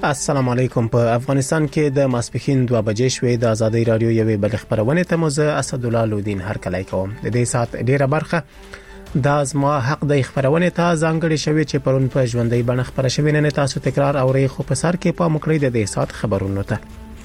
السلام علیکم. په افغانستان کې د ماسپښین 2 بجې شوې د ازادي رادیو یوې بل خبرونه ته موزه اسد الله لودین هر کله کوم. د دې سات ډیره برخه د ازما حق د خبرونه ته ځانګړي شوی چې پرون په ژوندۍ بڼه خبره شوی نه تاسو تکرار اوري خو په سر کې په مکړې د دې سات خبرونه ته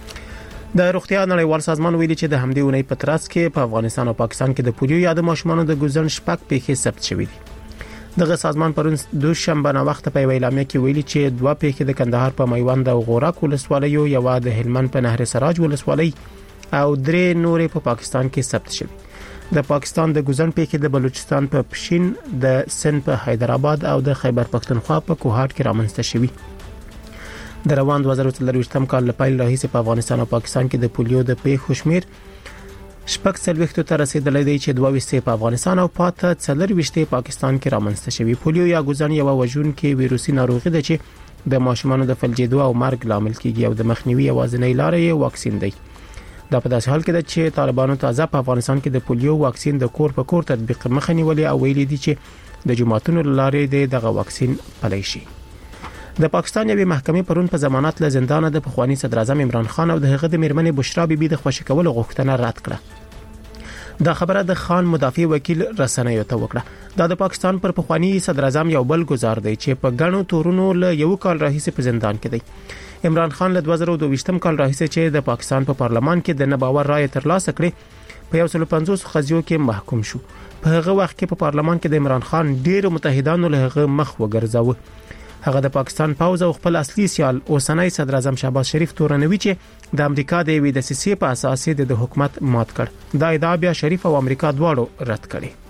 د روغتیا نړیوال سازمان ویلي چې د همدې ونې په ترڅ کې په افغانستان او پاکستان کې د پولیو یا د ماشومانو د ګوزن شپږ پیښې ثبت شوې دي. دغه سازمان پرون دوشنبه نه وخت په اعلامیه کې ویلي چې 2 پیښې د کندهار په میوند او غورک ولسوالیو یو د هلمند په نهر سراج ولسوالۍ او 3 نورې په پاکستان کې ثبت شوې. د پاکستان د ګوزن پیښې د بلوچستان په پښین، د سند په حیدرآباد او د خیبر پختونخوا په کوهاټ کې رامنځته شوې. د روان 2023 کال لپاره راهیسې په افغانستان او پاکستان کې د پولیو د پیښو شمیر شپږ څلويختو ته رسیدلې دی چې 22 په افغانستان او پاته 24 پاکستان کې رامنځته شوی. پولیو یا ګوزن یو وژون کې ویروسي ناروغي ده چې د ماشومانو د فلجېدو او مرګ لامل کیږي او د مخنیوي یوازینۍ لار یې واکسین دی. دا په داسې حال کې ده چې طالبانو تازه په افغانستان کې د پولیو واکسین د کور په کور تطبیق مخه نیولې او ویلي دي چې د جماعتونو لارې دغه واکسین پلی شي. د پاکستان یوې محکمې پرون په ضمانت له زندان د پخوانی صدر اعظم عمران خان او د هغه د میرمنې بشرا بیبي د خوشی کولو غوښتنه رد کړه. دا خبره د خان مدافع وکیل رسنیو ته وکړه. دا د پاکستان پر پخوانی صدر اعظم یو بل گزار دی چې په غنو تورونو له یو کال راهیسې په زندان کې دی. عمران خان له 2022 کال راهیسې چې د پاکستان په پارلمان کې د نباور رائے ترلاسه کړې په 150 قضیو کې محکوم شو. په هغه وخت کې په پارلمان کې د عمران خان ډیرو متحدانو له هغه مخ وګرځاوه. هغه د پاکستان پوز او خپل اصلي سیال اوسنۍ صدر اعظم شهباز شریف تورنوي چې د امریکا د وی د سیسي په اساس د حکومت مات کړ. دا ادعا بیا شریف او امریکا دواړو رد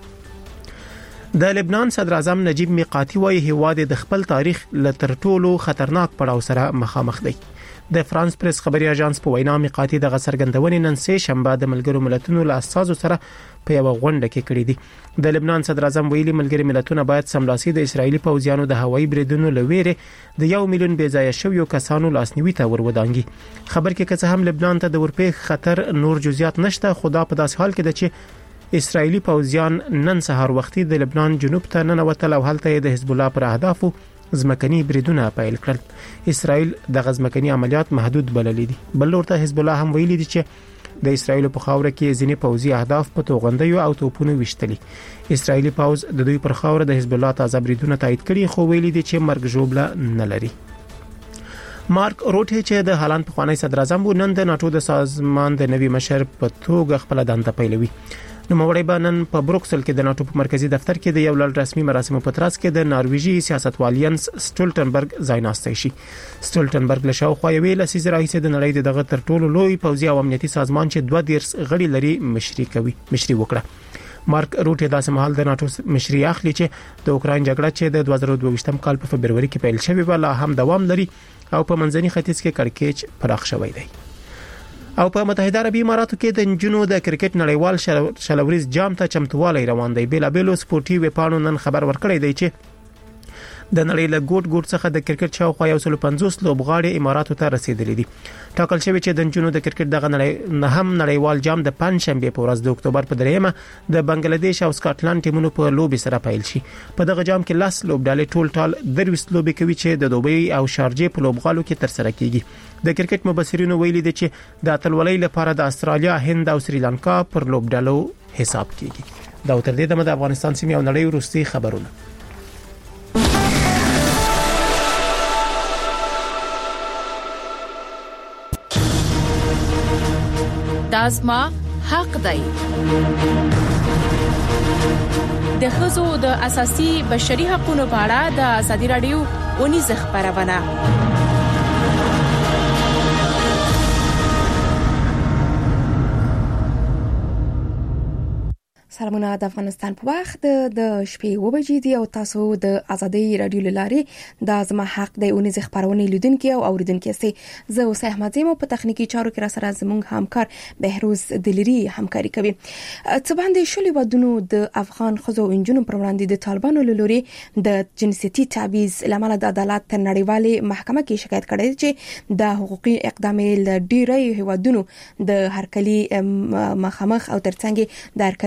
کړي. د لبنان صدر اعظم نجیب میقاتی وايي هیواد د خپل تاریخ له تر ټولو خطرناک پړاو سره مخامخ دی. د فرانس پریس خبري اژانس په وینا میقاتی د غسرګندونې نن سه شنبه د ملګرو ملتونو له اساسو سره په یو غونډه کې کړې دي. د لبنان صدر اعظم ویلي ملګري ملتونه باید سملاسي د اسرایلی پوځیانو د هوایي بریدونو لويره د 1 میلیون بېځایه شویو کسانو لاسنیوي ته ورودانګي. خبر کې که څه هم لبنان ته د ورپېښ خطر نور جزئیات نشته، خدا په داس حال کې ده چې اسرایلی پوځیان نن سهار وختي د لبنان جنوب ته ننوتل او هلته د حزب الله پر اهدافو ځمکني بریدونه پیل کړل. اسرائیل د غزمکني عملیات محدود بللي دي. بل ورته حزب الله هم ویلي دي چې د اسرائیل په خاوره کې ځینې پوځي اهداف په توغندیو او توپونو وشتلي. اسرائیلی پوځ د دوی پر خاوره د حزب الله تازه بریدونه تایید کړي خو ویلي دي چې مرګ ژوبله نه لري. مارک روټ چې د هالند پخوانی صدر اعظم و نن د ناتو د سازمان د نوي مشر په توګه خپل دنده پیلوي. نو موري بنن په بروکسل کې د ناتو په مرکزی دفتر کې د یو لړ رسمي مراسمو په ترڅ کې د نارویجی سیاستوال ینس سټولټنبرګ ځایناستی شي. سټولټنبرګ له شاوخوا یوې لسیزه راهیسې د نړۍ دغه تر ټولو لوی پوځي او امنیتي سازمان چې 2 غړي لري مشري وکړه. مارک روټ د سمحال د ناتو مشري اخلي چې د اوکرين جګړه چې د 2022 کال په فبرवरी کې پیل شوې و لا هم دوام لري او په منځني ختیځ کې کړکېچ پراخ شوی دی. او په متحده عربی اماراتو کې د جنونو د کرکټ نړیوال شلوریز جام ته چمتووالی روان دی. بیلابېلو سپورتي ویبپاڼو نن خبر ورکړی دی چې د نړۍ له ګوټ څخه د کرکټ شاوخوا 150 لوبغاړي اماراتو ته رسیدلي دي. ټاکل شوی چې د جنونو د کرکټ دغه نړیوال جام د پنځشنبه په ورځ د اکتوبر په 3 د بنگلاديش او سکاټلند ټیمونو په لوبي سره پیل شي. په دغه جام کې لاس لوبډالې ټول 23 لوبي کوي چې د دوبۍ او شارجې په لوبغالو کې تر سره کیږي. د کرکټ مبصرینو ویلي دي چې د اتلولۍ لپاره د استرالیا، هند او سریلانکا پر لوبډالو حساب کیږي. دا تر دې د افغانستان سیمه او نړۍ وروستي خبرونه. دازما حق دی. د ښځو د اساسي بشري حقوقو په اړه د ازادي رادیو ونیز خبرونه. سلامونه د افغانستان په وخت د شپې 2 بجې دی او تاسو د ازادي رادیو لاري د زما حق د اونیز خبرونه لیدونکو او اوریدونکو سي زه اوس احمد زمو په تخنیکی چارو کې را سره زموږ همکار بهروز دلری همکاري کوي. څه باندې شولې ودونو د افغان خزو انجونو پر وړاندې د طالبانو لوري د جنسيتي تعویض لامل د عدالت تر نړیوالې محکمه کې شکایت کړې چې د حقوقي اقدام ل ډیری هیوادونو د هرکلي مخامخ او ترڅنګ د هرکلي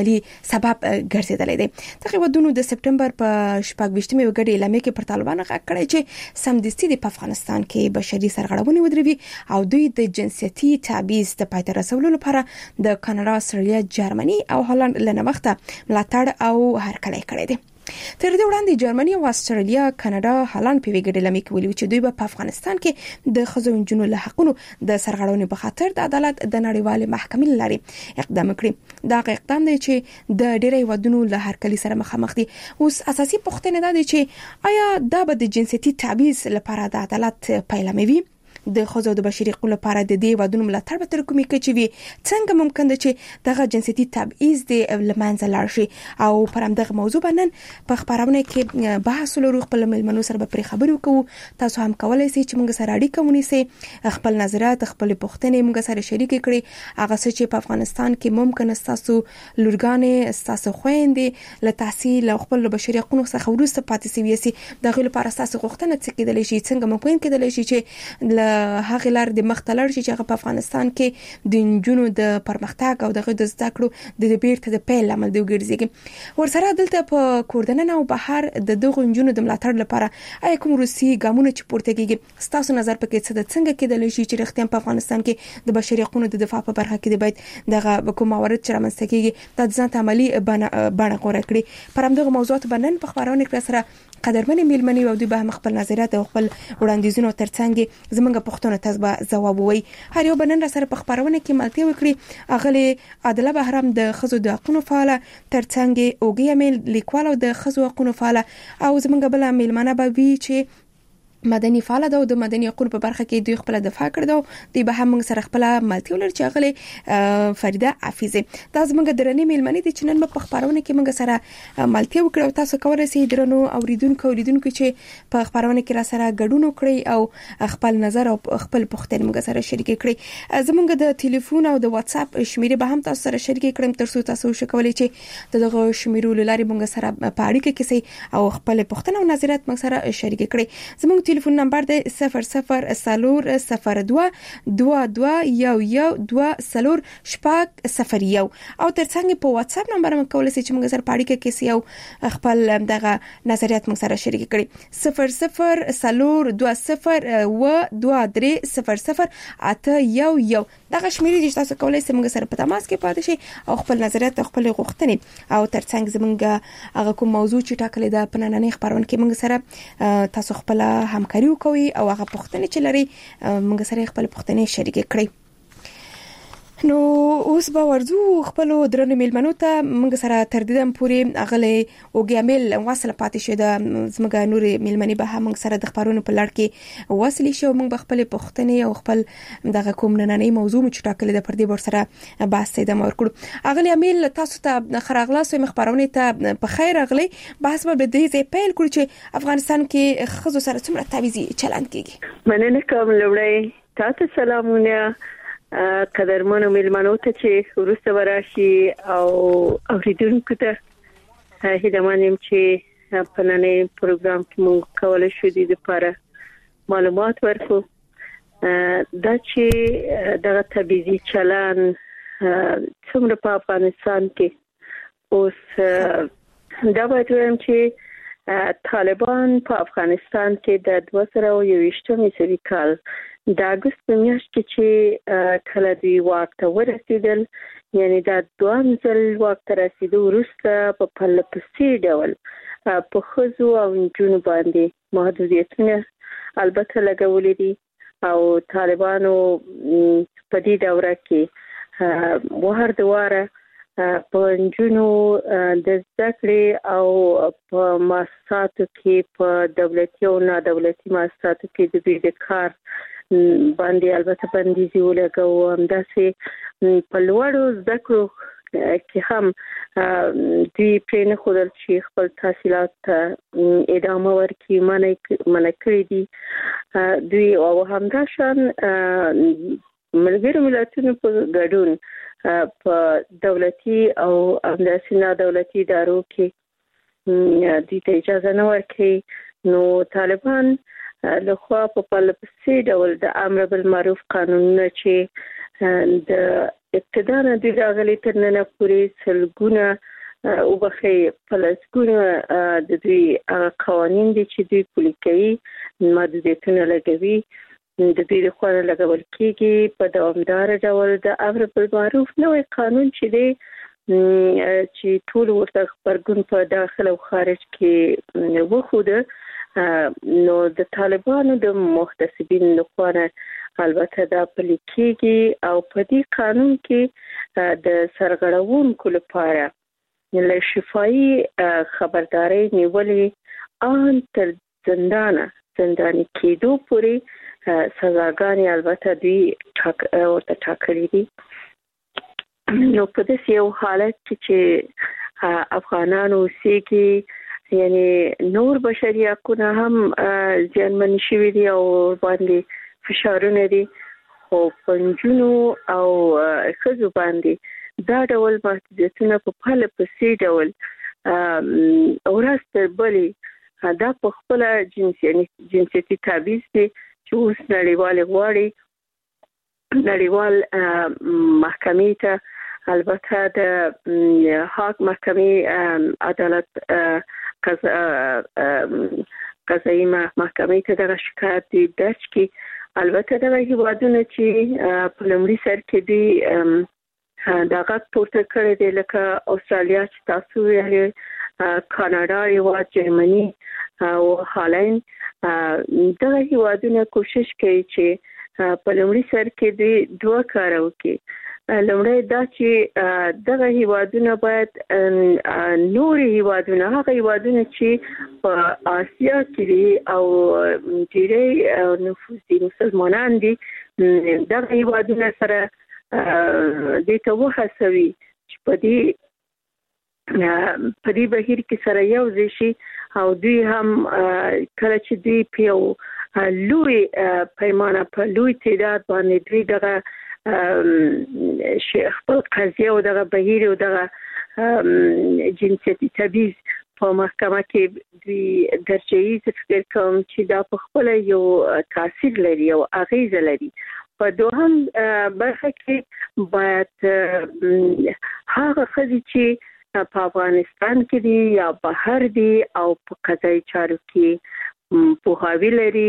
سبب ګرځیدلی دی. دغه ودونو د سپټمبر په 28مې وګړي اعلامیه کې پر طالبانو غږ کړی چې سمدستي د افغانستان کې بشري سرغړونې ودروي او دوی د جنسيتي تعبیز د پای ته رسولو لپاره د کاناډا، استرالیا، جرمني او هالند له وخته ملاتړ او هرکلی کړی دی. تر دې وړاندې جرمني او استرالیا، کاناډا، هالند په ویګړي لمې کې ویلي چې دوی په افغانستان کې د ښځو انجونو له حقونو د سرغړونې په خاطر د عدالت د نړیوال محکمې لاري اقدام کړی. دا اقدام دی چې د ډېرې ودونو له هرکلی سره مخامخ دي. اوس اساسي پوښتنه ده چې آیا دا به د جنسيتي تعبیز لپاره د عدالت پیلاموي؟ د خزو د بشري حقوقو لپاره د دې ودونو ملاتړ به تر کومې کچې وي؟ څنګه ممکن ده چې دغه جنسيتي تبعیض د لمنځه لاړ شي؟ او پر همدغه موضوع باندې په خبرونه کې بحث لرو. خپل ملمنو سره به پرې خبرې وکړو. تاسو هم کولای شئ چې موږ سره اړیکه ونیسئ، خپل نظریات، خپل پوښتنې موږ سره شریک کړئ. هغه څه چې په افغانستان کې ممکن تاسو لورګانې، تاسو خويندې له تحصیل او خپل بشري حقوقو څخه ورسته پاتې سوي سي، دغه لپاره تاسو غوښتنه څه کېدلی شي؟ څنګه ممکن کېدلی شي چې هغه لار د مختلر شي چې په افغانستان کې د انجونو د پرمختګ او دغه د زده کړو د بیرته د پیل عمل دی وګرځي. ورسره دلته په کوردنن او بهر د دغه انجونو د ملاتړ لپاره آیا کوم روسي ګامونه چې پورته کیږي؟ ستاسو نظر پکې څه ده؟ څنګه کېدلی شي چې رښتیا په افغانستان کې د بشري حقوقو د دفاع په برخه کې د باید دغه کوم موارد چې رامنځته کیږي د ځان عملی بڼه غوړه کړي؟ پر همدغه موضوعات باندې په خبرونه کې سره قدرمنې میلمنې او د به خپل نظریات او خپل وړاندیزونه ترڅنګ زمونږ پښتون ته به جواب وي. هر یو بنن را سره په خبرونه کې ملتي وکړي. اغلی عادله بهرام د خزو د حقوقو فعال، ترڅنګ اوګي امیل لیکوال او د خزو حقوقو فعال، او زمونږ بل میلمنه به وی چې مدني فعال ده او د مدني حقوقو په برخه کې دوی خپل دفاع کړو. دوی به هم موږ سره خپل ملتي ولر چې اغلی فریده حفیظه دا زمونږ درنې میلمنې د چنن په خبرونه کې موږ سره ملتي وکړو. تاسو کولای شئ درنو اوریدونکو چې په خبرونه کې را سره ګډون وکړي او خپل نظر او خپل پوښتنې موږ سره شریک کړئ. زمونږ د ټلیفون او د واتس اپ شمیره به هم تاسو سره شریک کړم ترڅو تاسو شکولای چې دغه شمیرو لاري موږ سره په اړیکه کې سي او خپل پوښتنه او نظریات موږ سره شریک کړئ. زمونږ ټلیفون نمبر دی 0002 22 او ترڅنګ په واتس اپ نمبر موږ کولای شئ چې موږ سره پاړی کې سی او خپل دغه نظریات موږ سره شریک کړئ. 002022300811 دغه شمیرې چې تاسو کولای شئ موږ سره په تماس کې پاتې شئ او خپل نظریات او خپل غوښتنې او ترڅنګ زمونږ هغه کوم موضوع چې ټاکلې ده په نننۍ خبرونه کې موږ سره تاسو خپل همکاري کوي او هغه پوښتنې چې لري موږ سره خپل پوښتنې شریک کړئ. نو اوس به ورځو خپل درنو میلمنو ته موږ سره تر دې دم پورې اغلی اوګیامل واصله پاتې شه د زمګه نور میلمنې به هم موږ سره د خبرونو په لړ کې واصلې شو. موږ به خپل پوښتنې او خپل دغه کوم نننۍ موضوع چې ټاکلې ده پر دې ور سره بحث یې د ورکړو. اغلی امیل تاسو ته خراغلاس او مخبرونه ته په خیر اغلی بحث به د دې پیل کړو چې افغانستان کې خزو سره څومره تعویضي چلند کیږي. مننه کوم لوړی تاسو سلامونه قدرمنو میلمنو ته چې ورسته وراشي او اوریدونکو ته هیلمانیم چې په نننۍ پروګرام کې موږ کولای شو د لپاره معلومات ورکو. دا چې دغه تبعیضي چلن څومره په افغانستان کې اوس دا باید وایم چې طالبان په افغانستان کې د 2021 صدی کال د اگست په میاشت کې چې کله دوی واک ته ورسېدل، یعنی دا دوام ځل واک ته رسیدو وروسته په پرله پسې ډول په ښځو او نجونو باندې محدودیتونه البته لګولې دي او طالبانو په دې دوره کې وهر دواره په نجونو د زده کړې او په مؤسساتو کې په دولتي او نادولتي مؤسساتو کې د دوی د کار باندې البته بندیزي ولګو. همداسې په لوړو زده کړو کې هم دوی پرې نه ښودل چې خپل تحصیلات ادامه ورکړي، منع کړي دي دوی. او همداشان ملګرو ملتونو په ګډون په دولتي او همداسې نادولتي ادارو کې دوی ته اجازه نه ورکړي. نو طالبان لخوا په پرله پسې ډول د امر بالمعروف قانونونه چې د ابتدا نه دوی راغلي تر نن پورې سلګونه او بخي فلسطین د دوی قوانين دي چې دوی پلي کوي محدودیتونه لګوي د دې لپاره لګول کېږي په دوامدار ډول د امر بالمعروف نوې قانون چې ټول ورته خبرګون په داخل او خارج کې وخوده نو د طالبانو د محتسبین لپاره البته دا پلي کېږي او په دې قانون کې د سرغړونکو لپاره له شفاهي خبرداري نیولې ان تر زنداني کېدو پورې سزاګانې البته دوی ورته ټاکلي دي. نو په دې یو حالت چې افغانانو اوسېږي یعنی نور بشري حقوق هم ځانمن شوي دي او باندې فشارونه دي خو پنځونو او خزو باندې دا ډول محدودیتونه په پاله پسې ډول اورسته بلی دا په خپل جنسيتي تبعیض دي چې اوس نړیوال محکمې ته البته د حق محکمې عدالت قضایي محکمې ته د شکایت درج کی البته د هیوادونو چې په لومړي سر کې دي دا غږ پورته کړی دی لکه استرالیا چې تاسو ویلي کاناډا یو جرمني او هالند دا هیوادونه کوشش کوي چې په لومړي سر کې د دوه کار وکړي لومړی دا چې دغه هیوادونه باید نور هیوادونه هغه هیوادونه چې په آسیا کې دي او ډېری نفوس مسلمانان دي دغه هیوادونه سره د توهڅوي چې په دې بهیر کې سره یو ځای شي او دوی هم کله چې دوی په لوی پیمانه په لوی تعداد باندې دوی دغه خپل قضیه او دغه بهیر او دغه جنسيتي تبعیض په محکمه کې دوی درجه‌ای فکر کوم چې دا په خپل یو تاثیر لري او اغیزه لري. په دوهم برخه کې باید هغه خزي چې په افغانستان کې دي یا بهر دي او په قضایي چارو کې پوهاوی لري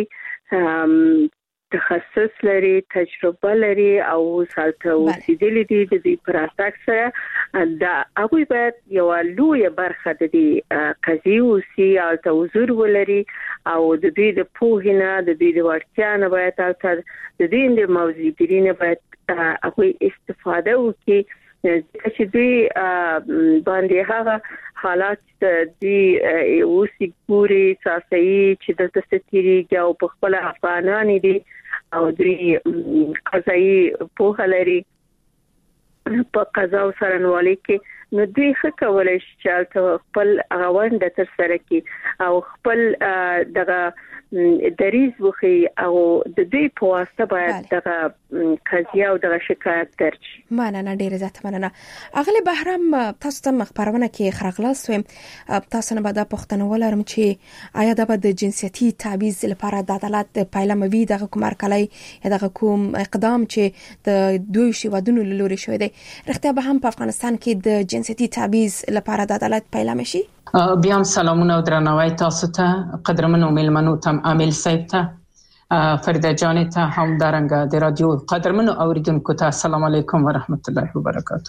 تخصص لري تجربه لري او سالته اوسېدلي دي د دې پراتک سره دا هغه باید یو لوی برخه د دې قضیې اوسي او توزر ولري او د دې د پوهنه د دې د ورتیا نه باید تر د دې د موضوعګرینه باید هغه استفاده وکړي چې دوی باندې هغه حالات دي اوسې ګوري ساسي چې د تستيري او په خپل افغانان دي او دوی قضایي پوهه لري په قضا او سرنوالي کې نو دوی ښه کولای شي چې خپل غونډه تر سره کې او خپل دغه دریز وخی او د دې په واسطه باید دغه قضیه او دغه شکایت درج مننه ډیره زیات مننه. اغلی بهرام تاسو ته مخبرونه کې خرغلاس ویم تاسو نه بعد پښتنه ولرم چې آیا د جنسيتي تبعیض لپاره د عدالت پایلموي دغه کوم ارکلای دغه کوم اقدام چې د دوی شیوادونو لوري شوی دی رښتیا به هم په افغانستان کې د جنسيتي تبعیض لپاره د عدالت پایلم شي؟ بیا هم سلامونه او درناوی تاسو ته قدرمنو میلمنو ته عامل صاحب ته فرده جان ته هم درنګ د رادیو قدرمنو اوریدونکو ته السلام علیکم و رحمت الله و برکاته.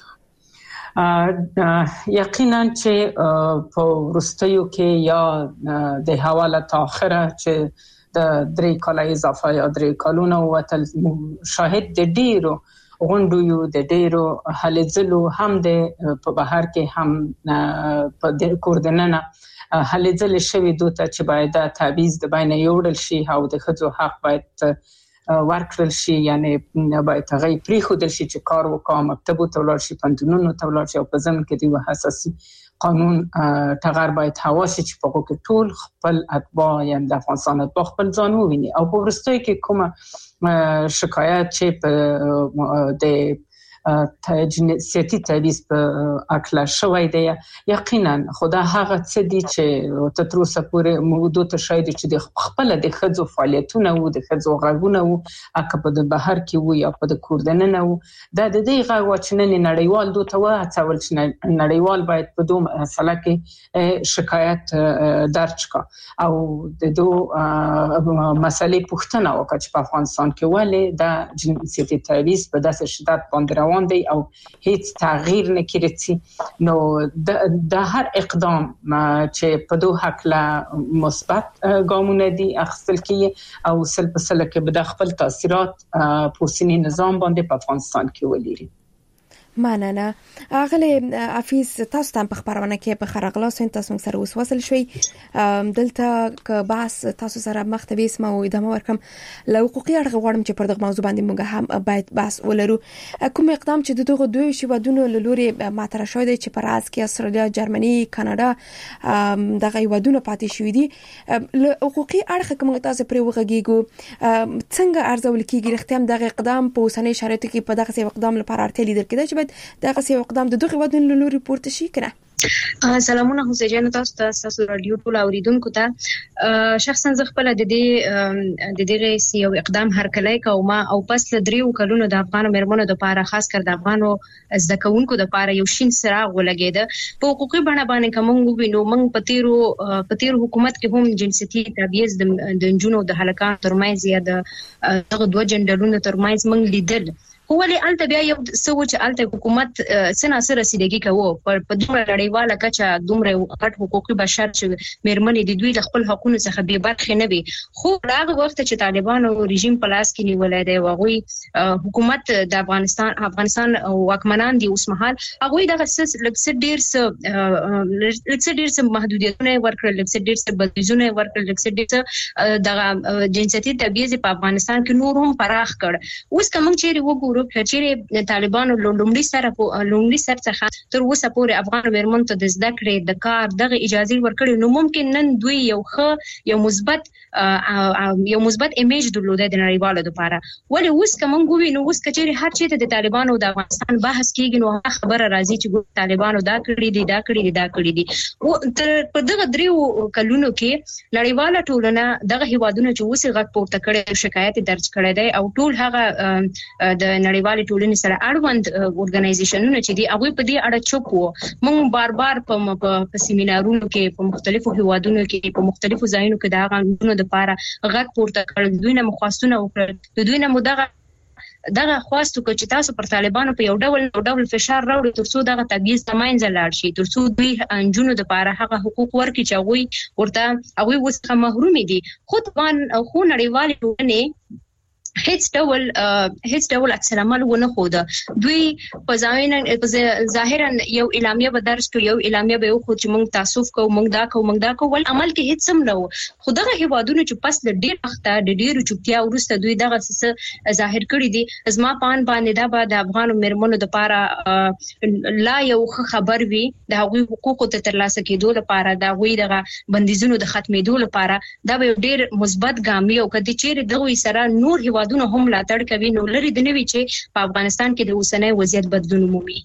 یقینا چې په ورستیو کې یا د حواله تاخره چې د 3 کال اضافه یا 3 کالونه وتل شاهد د ډیرو غونډو یو د ډیرو هلې هم د په بهر کې هم په د کوردننه هلې شوی دوته چې باید تبعیض د بین یوړل شي او د خځو حق باید ورکړل شي یعنی باید غي پری خودل شي چې کار وکړي مکتب ته ولاړ شي پندونو ته ولاړ شي او په ځم کې دی حساسي قانون تغیر باید حواس چې په کو کې ټول خپل اتباع یعنی د افغانستان اتباع خپل ځان وویني او په ورستۍ کې کومه شکایت چې د جنسيتي تبعیض په اکلا شوی دی یقینا خدا هغه څه دي چې تر اوسه پورې موضوع ته شاید چې د خپل د خځو فعالیتونه او د خځو غږونه او اکه په بهر کې وي یا په کوردننه او د دې غږ وچنن نړیوال دوه هڅول چې نړیوال باید په دوه مسله کې شکایت درج کا او د دوه مسلې پوښتنه وکړه چې په افغانستان کې ولې د جنسيتي تبعیض په داسې شدت باندې روان دی او هیڅ تغییر نه کیږي نو د هر اقدام چې په دوه حق لا مثبت ګامونه دي اخیستل کیږي او سل په سل کې به د خپل تاثیرات په سینې نظام باندې په افغانستان کې ولري. مننه. اغله حفیظ تاسو ته په خبرونه کې په خرغلاس تاسو سره وسوسل شوي دلته ک بحث تاسو سره مختبي اسمه او ادامه ورکم له حقوقي اړه غواړم چې پر دغه موضوع باندې موږ هم باید بحث ولرو. کوم اقدام چې دغه دوی شیوادونو لوري ماته شوی دی چې پر راز کې استرالیا، جرمني، کاناډا دغه ودونه پاتې شوې دي له حقوقي اړه کوم تاسو پر وغږیږو څنګه ارزول کیږي اختیام دغه اقدام په اوسنۍ شرایطو کې په دغه اقدام لپاره اړتیا لیدل کېده چې دغه سی اقدام د دغه ودون لوري پورته شي کنه. سلامونه حسین تاسو رادیو ټول اوریدونکو ته شخصا زه خپل د دې سی یو اقدام هرکلی کوم او پس له 3 کلونو د افغان مرمنو د لپاره خاص کر د افغانو زده کوونکو د لپاره یو شین څراغ ولګید په حقوقي بڼه باندې کوم وینو موږ په تیر حکومت کې هم جنسيتي تبعیض د جنونو د هلکان ترمنځ یا د دغه دوه جندرونو ترمنځ موږ لیدل هو لې الته بیا یو څه چې الته حکومت سناسه رسیدګي کوي په دومره لړیواله کچه دومره غټ حقوقي بشر چې مرمنې د دوی د خپل حقوقو څخه به برخه نه وي خو هغه وخت چې طالبان او رژیم په لاس کې نیولای دی واغوي حکومت د افغانستان واکمنان دي اوس مهال هغه دغه لکه ډیر څه محدودیتونه ورکړل لکه ډیر څه بدلونونه ورکړل لکه ډیر څه د جنسيتي تبعیض په افغانستان کې نور هم پراخ کړ اوس کوم چې وګورو چې طالبانو لومړي سر څخه تر اوسه پورې افغان مرمن ته د زده کړې د کار دغه اجازه ورکړي نو ممکن نن دوی یو مثبت ایمیج درلوده د نړیوالو لپاره ولې اوس کوم ګوي نو اوس کچېره هر چیرته د طالبانو د افغانستان بحث کیږي نو خبره راځي چې طالبانو دا کړی دي او په دغه 3 کلونو کې نړیواله ټولنه دغه هیوادونو چې اوس غږ پورته کړي شکایت درج کړي دي او ټول هغه د نړیوالې ټولنې سره اړوند اورګنایزیشنونه چې دي هغه په دې اړه چوپ وو موږ بار په سیمینارونو کې په مختلفو هیوادونو کې په مختلفو ځایونو کې دا غوښتنو د لپاره غږ پورته کړل دوی نه مخواستونه وکړل دوی نه دغه خواستو چې تاسو پر طالبانو په یو ډول فشار راوړي ترڅو دغه تبعیض تماینځ لاړ شي ترڅو دوی انجونو د لپاره هغه حقوق ورکړي چې هغه وسه محروم دي خو نړیوالې ټولنې هیڅ ډول عکس العمل ونه خوده دوی په ظاهرا یو اعلامیه به درس کو یو اعلامیه به خو چې موږ تاسف کو موږ دا کو ول عمل کې هیڅ هم نه خو دغه هیوادونو چې پس د ډیر وخت د ډیرو چوپتیا ورسته دوی دغه څه ظاهر کړی دي ازما پان باندې دا به د افغان مرمنو د لپاره لا یو خبر وي د هغوی حقوقو ته ترلاسه کېدو لپاره د هغوی دغه بندیزونو د ختمېدو لپاره دا به ډیر مثبت ګام وي او کدي چې دغه سره نور هیوادونو هم ملاتړ کوي نو لري د نوي چې په افغانستان کې د اوسنۍ وضعیت بدلون مومي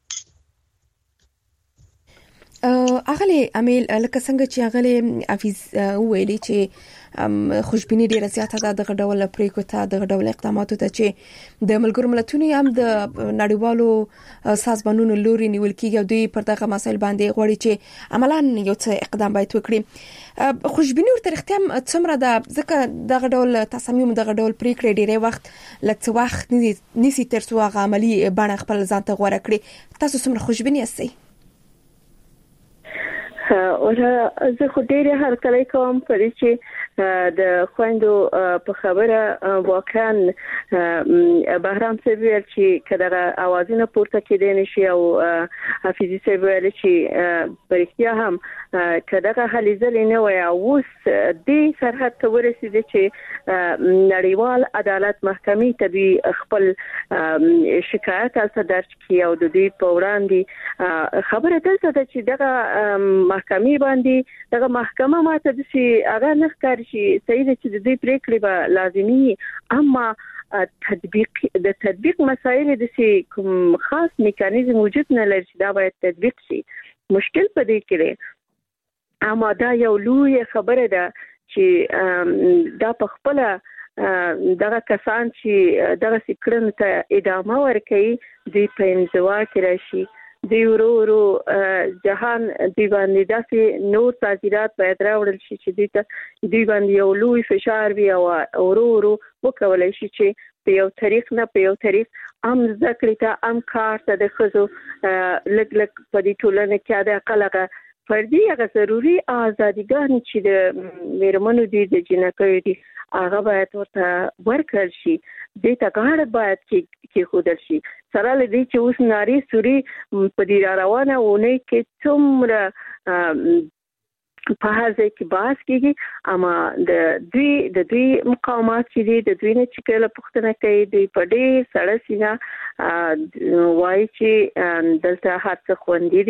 اغلی امیل لکه څنګه چې اغلی حفیظ ویلي چې خوشبینی ډیره زیاته ده دغه ډول پریکو ته دغه ډول اقداماتو ته چې د ملګرو ملتونو هم د نړیوالو سازمانونو لوري نیول کیږي او دوی پر دغه مسایل باندې غواړي چې عملاً یو څه اقدام باید وکړي خوشبینی ورته اختیام څومره ده ځکه دغه ډول تصامیم دغه ډول پریکړې ډیره وخت لکه وخت نسی ترڅو هغه عملی بڼه خپل ځان ته غوړه کړي تاسو څومره خوشبینی یاستئ او زه خو ډېر هر کله کوم پرې چې د خويندو په خبره واقعا بهرام سیویل چې کله اوازونه پورته کېدې نشي او حفیظي سیویل چې پرېختیا هم کله هلیزل نه وای او اوس د سرحد ته ورسېد چې نړیوال عدالت محکمې ته دوی خپل شکایت درج کړي او د دوی په وړاندې خبره ده چې دغه محکمې باندې دغه محکمه ماته د شي هغه نه ښکار شي صحیح چې د دې پریکړې به لازمي اما تطبیق مسایل د کوم خاص میکانیزم وجود نه لري دا باید تطبیق شي. مشکل پدې کې دی اما دا یو لوی خبره ده چې دا په خپل دغه کسان چې دغه سکرن ته ادامه ورکړي دوی په انزوا کې راشي دی ورو جهان دی باندې داسې نور تغیرات باید راوړل شي چې دی باندې یو لوی فشار وي او ورو وکولای شي چې په یو طریق نه په یو طریق ذکر ته کار ته د خزو لګ په دې ټولنه کې د عقلغه فردي هغه ضروري ازاديګان چې د میرمنو د جنکو دي هغه باید ورته ورکړل شي د تګاړه باید کې خودل شي سره لدی چې اوس ناری سوري په دې روانه ونه کې څومره په هغه کې باس کېږي اما د دوی مقاومت چې د دوی نه چې کله پښتنه کوي د پدې سړی سینا وایي چې دلته هڅه خوندې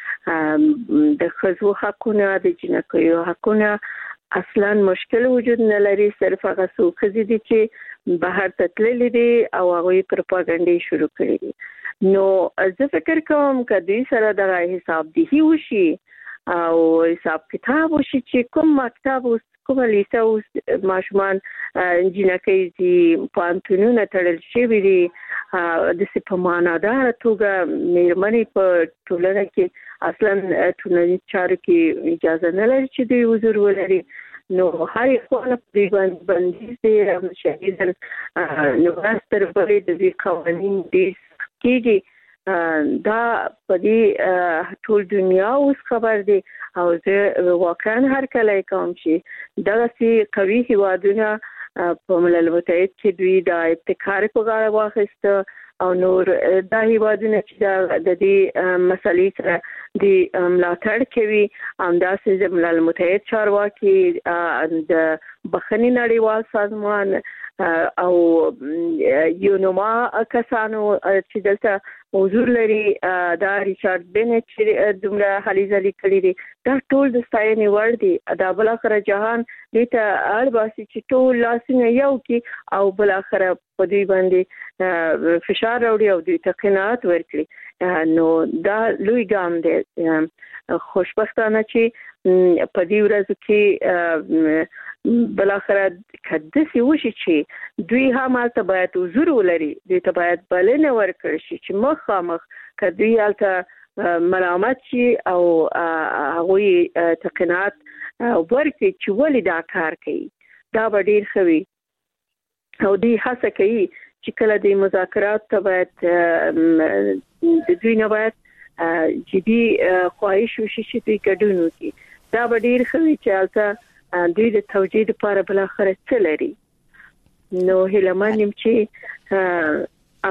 دي د خزو حقونه د جنکو حقونه اصلا مشکل وجود نه لري صرف هغه څوک دي چې بهر تتللی دي او هغه پروپاګاندا شروع کړی دي نو زه فکر کوم کدی سره د حساب دی وشي او حساب کتاب وشي چې کوم مکتب اوس کوم لیسه اوس ماشومان جنکې دي پانتونونه تړل شوی دي د سپمانادار توګه میرمنې په ټولنه کې اصلا ټولنیز چارو کې اجازه نه لري چې دوی حضور ولري نو هر خپل په باندې دي شهیدان نو راستر په دې قوانين دي کېږي دا په دې ټول دنیا اوس خبر دي او زه واقعا هر کله کوم چې دغه سي قوي هوادونه په ملل متحد کې دوی د ابتکار په غاړه واخیسته او نور د هیوادونو چې د دې مسلې سره د ملاتړ کوي همداسې د ملل متحد چارواکي د بخښنې نړیوال سازمان او یونوما کسانو چې دلته حضور لري دا ریچارډ بنټ چې دومره هلي ځلي کړی دي دا ټول د ستاینې وړ دي دا بل اخر جهان دې ته اړ باسي چې ټول لاسونه یو کې او بل اخر په دې باندې فشار راوړي او دې ته قناعت ورکړي نو دا لوی ګام دی خوشبختانه چې په دې ورځ کې بل اخر کده سی وشي چې دوی هم البته باید حضور ولري دې ته باید بلنه ورکړي چې مخامخ کدی البته ملامت شي او هغه تقنات ورکړي چې ولې دا کار کوي دا به ډیر خوي او دوی هڅه کوي چې کله د مذاکرات ته باید د دوی نه باید جدي خواهش وشي چې دوی ګډون وکړي دا به ډیر خوي چې البته دوی د توجیه لپاره بل اخر څه لري نو هلمانیم چې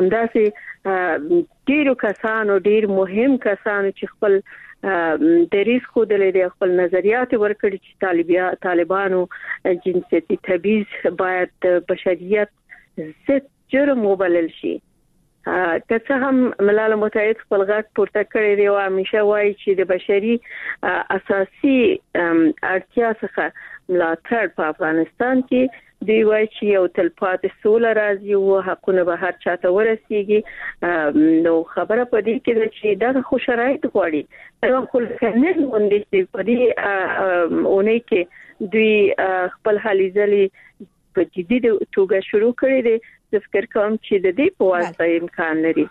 انداسې ډیرو کسانو ډیر مهم کسانو چې خپل دریس خو د خپل نظریات ورکړي چې طالبانو جنسيتي تبعیض باید د بشریت ضد جرم وبلل شي که څه هم ملل متحد خپل غږ پورته کړی دی او همیشه وایي چې د بشري اساسي اړتیا څخه ملاتړ په افغانستان کې دی وایي چې یو تلپاتې سوله راځي او حقونه به هر چاته ورسیږي نو خبره پدې کې چې دا خو شرایط غواړي دا خو نه غونډې چې پدې اونۍ کې دوی خپل هلي ځلي په جدي توګه شروع کړی دی زه فکر کوم چې د دې په واسطه امکان لري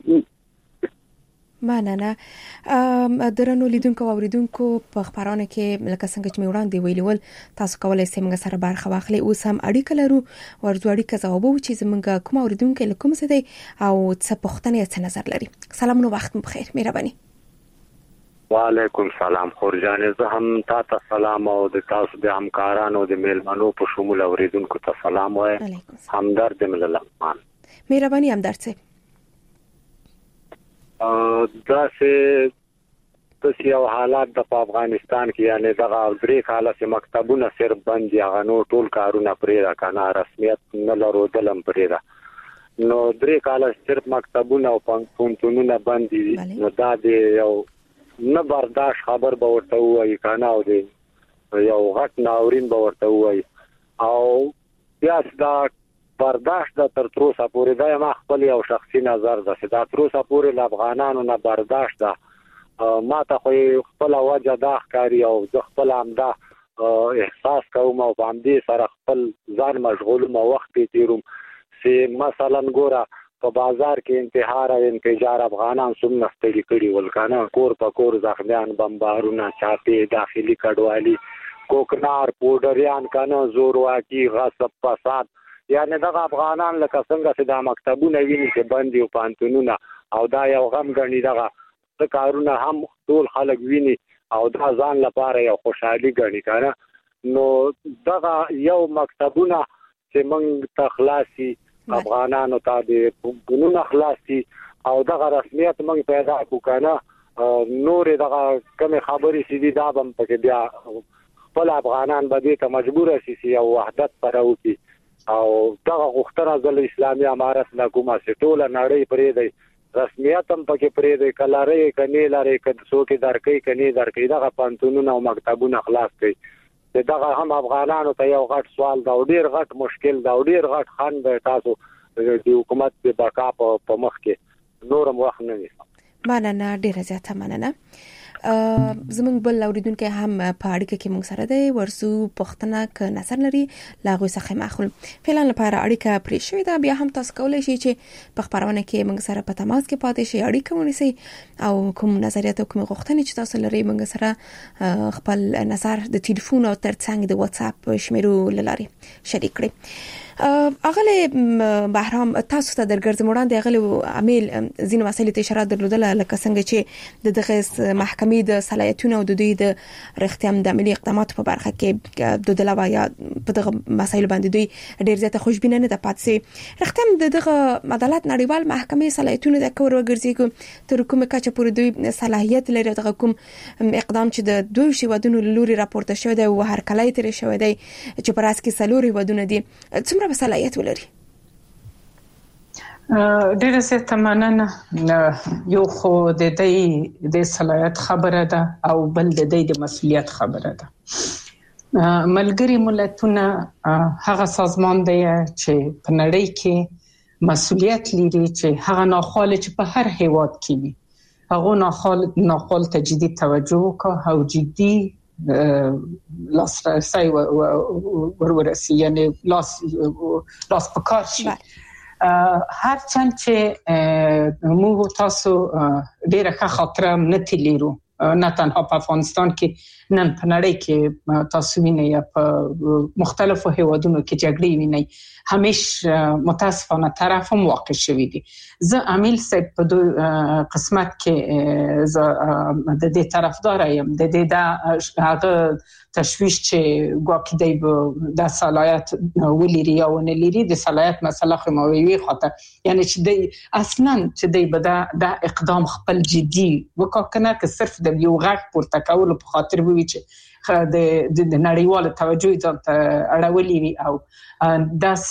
مننه درنو لیدونکو او اوریدونکو په خبرونه کې لکه څنګه چې وړاندې ویلول تاسو کولای شئ موږ سره برخه واخلئ اوس هم اړیکه لرو ورته اړیکه ځواب و چې زموږ کوم اوریدونکو له کوم څه دی او څه پوښتنه څه نظر لري سلام نو وخت بخیر مهرباني وعلیکم سلام خورجان زه هم تاسو سلام او د تاسو د همکارانو د میلمنو په شمول اوریدونکو ته سلام وایم همدرد مللمان مهرباني همدرد صاحب دا سه یو حالات د افغانستان کې یعنی دغه درې کاله چې مکتبونه صرف بند یا غنو ټول کارونه پرې را کنه رسمیت نه لرو دلم پرې را نو درې کاله صرف مکتبونه او پونتونونه بند دي نو دا دی یو نه برداشت خبر به ورته وایي کنه او دی یو غټ ناورین به ورته وایي او بیا دا برداشت د تر تروسه پورې دا ما خپل یو شخصي نظر ده چې دا تروسه پورې د افغانانو نه برداشت ده ما ته خو خپل وجه دا ښکاري او زه خپل همدا احساس کوم او باندې سره خپل ځان مشغول مو وخت تیروم چې مثلا ګوره په بازار کې انتحار او انفجار افغانان څومره ستړي کړي ول کنه کور په کور زخمیان بمبارونه چاپې داخلي کډوالي کوکنار پودریان کنه زورواکي غصب فساد یعنی دغه افغانان لکه څنګه چې د مکتبونه ویني چې بندي او پانتونونه او دا یو غم غني دغه د کارونه هم ټول خلک ویني او دا ځان لپاره یو خوشحالي غني کنه نو دغه یو مکتبونه چې موږ ته خلاصي افغانانو ته د پونونه خلاصي او دغه رسمیت موږ پیدا کو کنه نور دغه کوم خبرې سې دي دا هم پکې بیا خپل افغانان به دې ته مجبور شي چې یو وحدت سره وکړي او دغه غوښتنه د اسلامي امارت نه کومه چې ټول نړۍ پرې دی رسمیت هم پکې پرې دی کلاري کني لاري کډ څوک درکې کني درکې دغه پانتونونه او مکتبونه خلاص کړي دغه هم افغانانو ته یو غټ سوال دا ډیر غټ مشکل دا ډیر غټ خند تاسو د حکومت د بقا په مخ کې نورم وخت نه نیسم مننه ډیره زیاته مننه زمونږ بل اوریدونکو هم په اړیکه کې مونږ سره دی ورسو پښتنه ک نظر لري لاغوي څخه ماخول فعلا لپاره اړیکه پرې شوې ده بیا هم تاسو کولای شئ چې په خبرونه کې مونږ سره په تماس کې پاتې شئ اړیکه ونیسئ او کوم نظریات او کوم غوښتنې چې تاسو لري مونږ سره خپل نظر د ټلیفون او ترڅنګ د واتس اپ شمیرو لاري شریک کړئ اغله بهرام تاسو ته درګرځم وړاندې اغله عامل زین مسایل ته اشاره درلودله لکه څنګه چې دغه محکمې د صلاحیتونو او د دوی د رښتیام د عملی اقداماتو په برخه کې د دلوا یا په دغه مسایل باندې دوی ډیر زیاته خوشبینه نه ده پاتې رښتیام دغه عدالت نړیوال محکمې صلاحیتونو د کور وګرځي تر کومه کچه پورې دوی صلاحیت لري دغه کوم اقدام چې د دوی شیوادونو لوري راپورته شوی دی او هر کله تر شوی دی چې پر اساس کې سلوري ودونه دي څومره صلاحیت ولري ډیره زیاته مننه یو خو د دې د صلاحیت خبره ده او بل د دې د مسؤلیت خبره ده ملګری ملتونه هغه سازمان دی چې په نړۍ کې مسؤلیت لري چې هغه ناخوالې چې په هر هیواد کې وي هغه ناخوال ته جدي توجه وکړي او جدي لاسرسی ورورسی یعنی لاس پکار شي هر چند چې موږ تاسو ډیره ښه خاطره نه تلیرو نه تنها په افغانستان کې نن په نړۍ کې تاسو وینئ یا په مختلفو هیوادونو کې جګړې وینئ همیشه متاسفانه طرف هم واقع شوی دي زه عامل صاحب په دوه قسمت کې د دې طرفدار یم د دې هغه تشویش چې ګواکې دی د صلاحیت ولري او نه لري د صلاحیت مسله خو مووي خاطر یعنی چې دی اصلا چې دی به د اقدام خپل جدي وکړه که صرف د یو غږ پورته کول په خاطر وي چې د نړیوال توجه ته اړولې وي او داس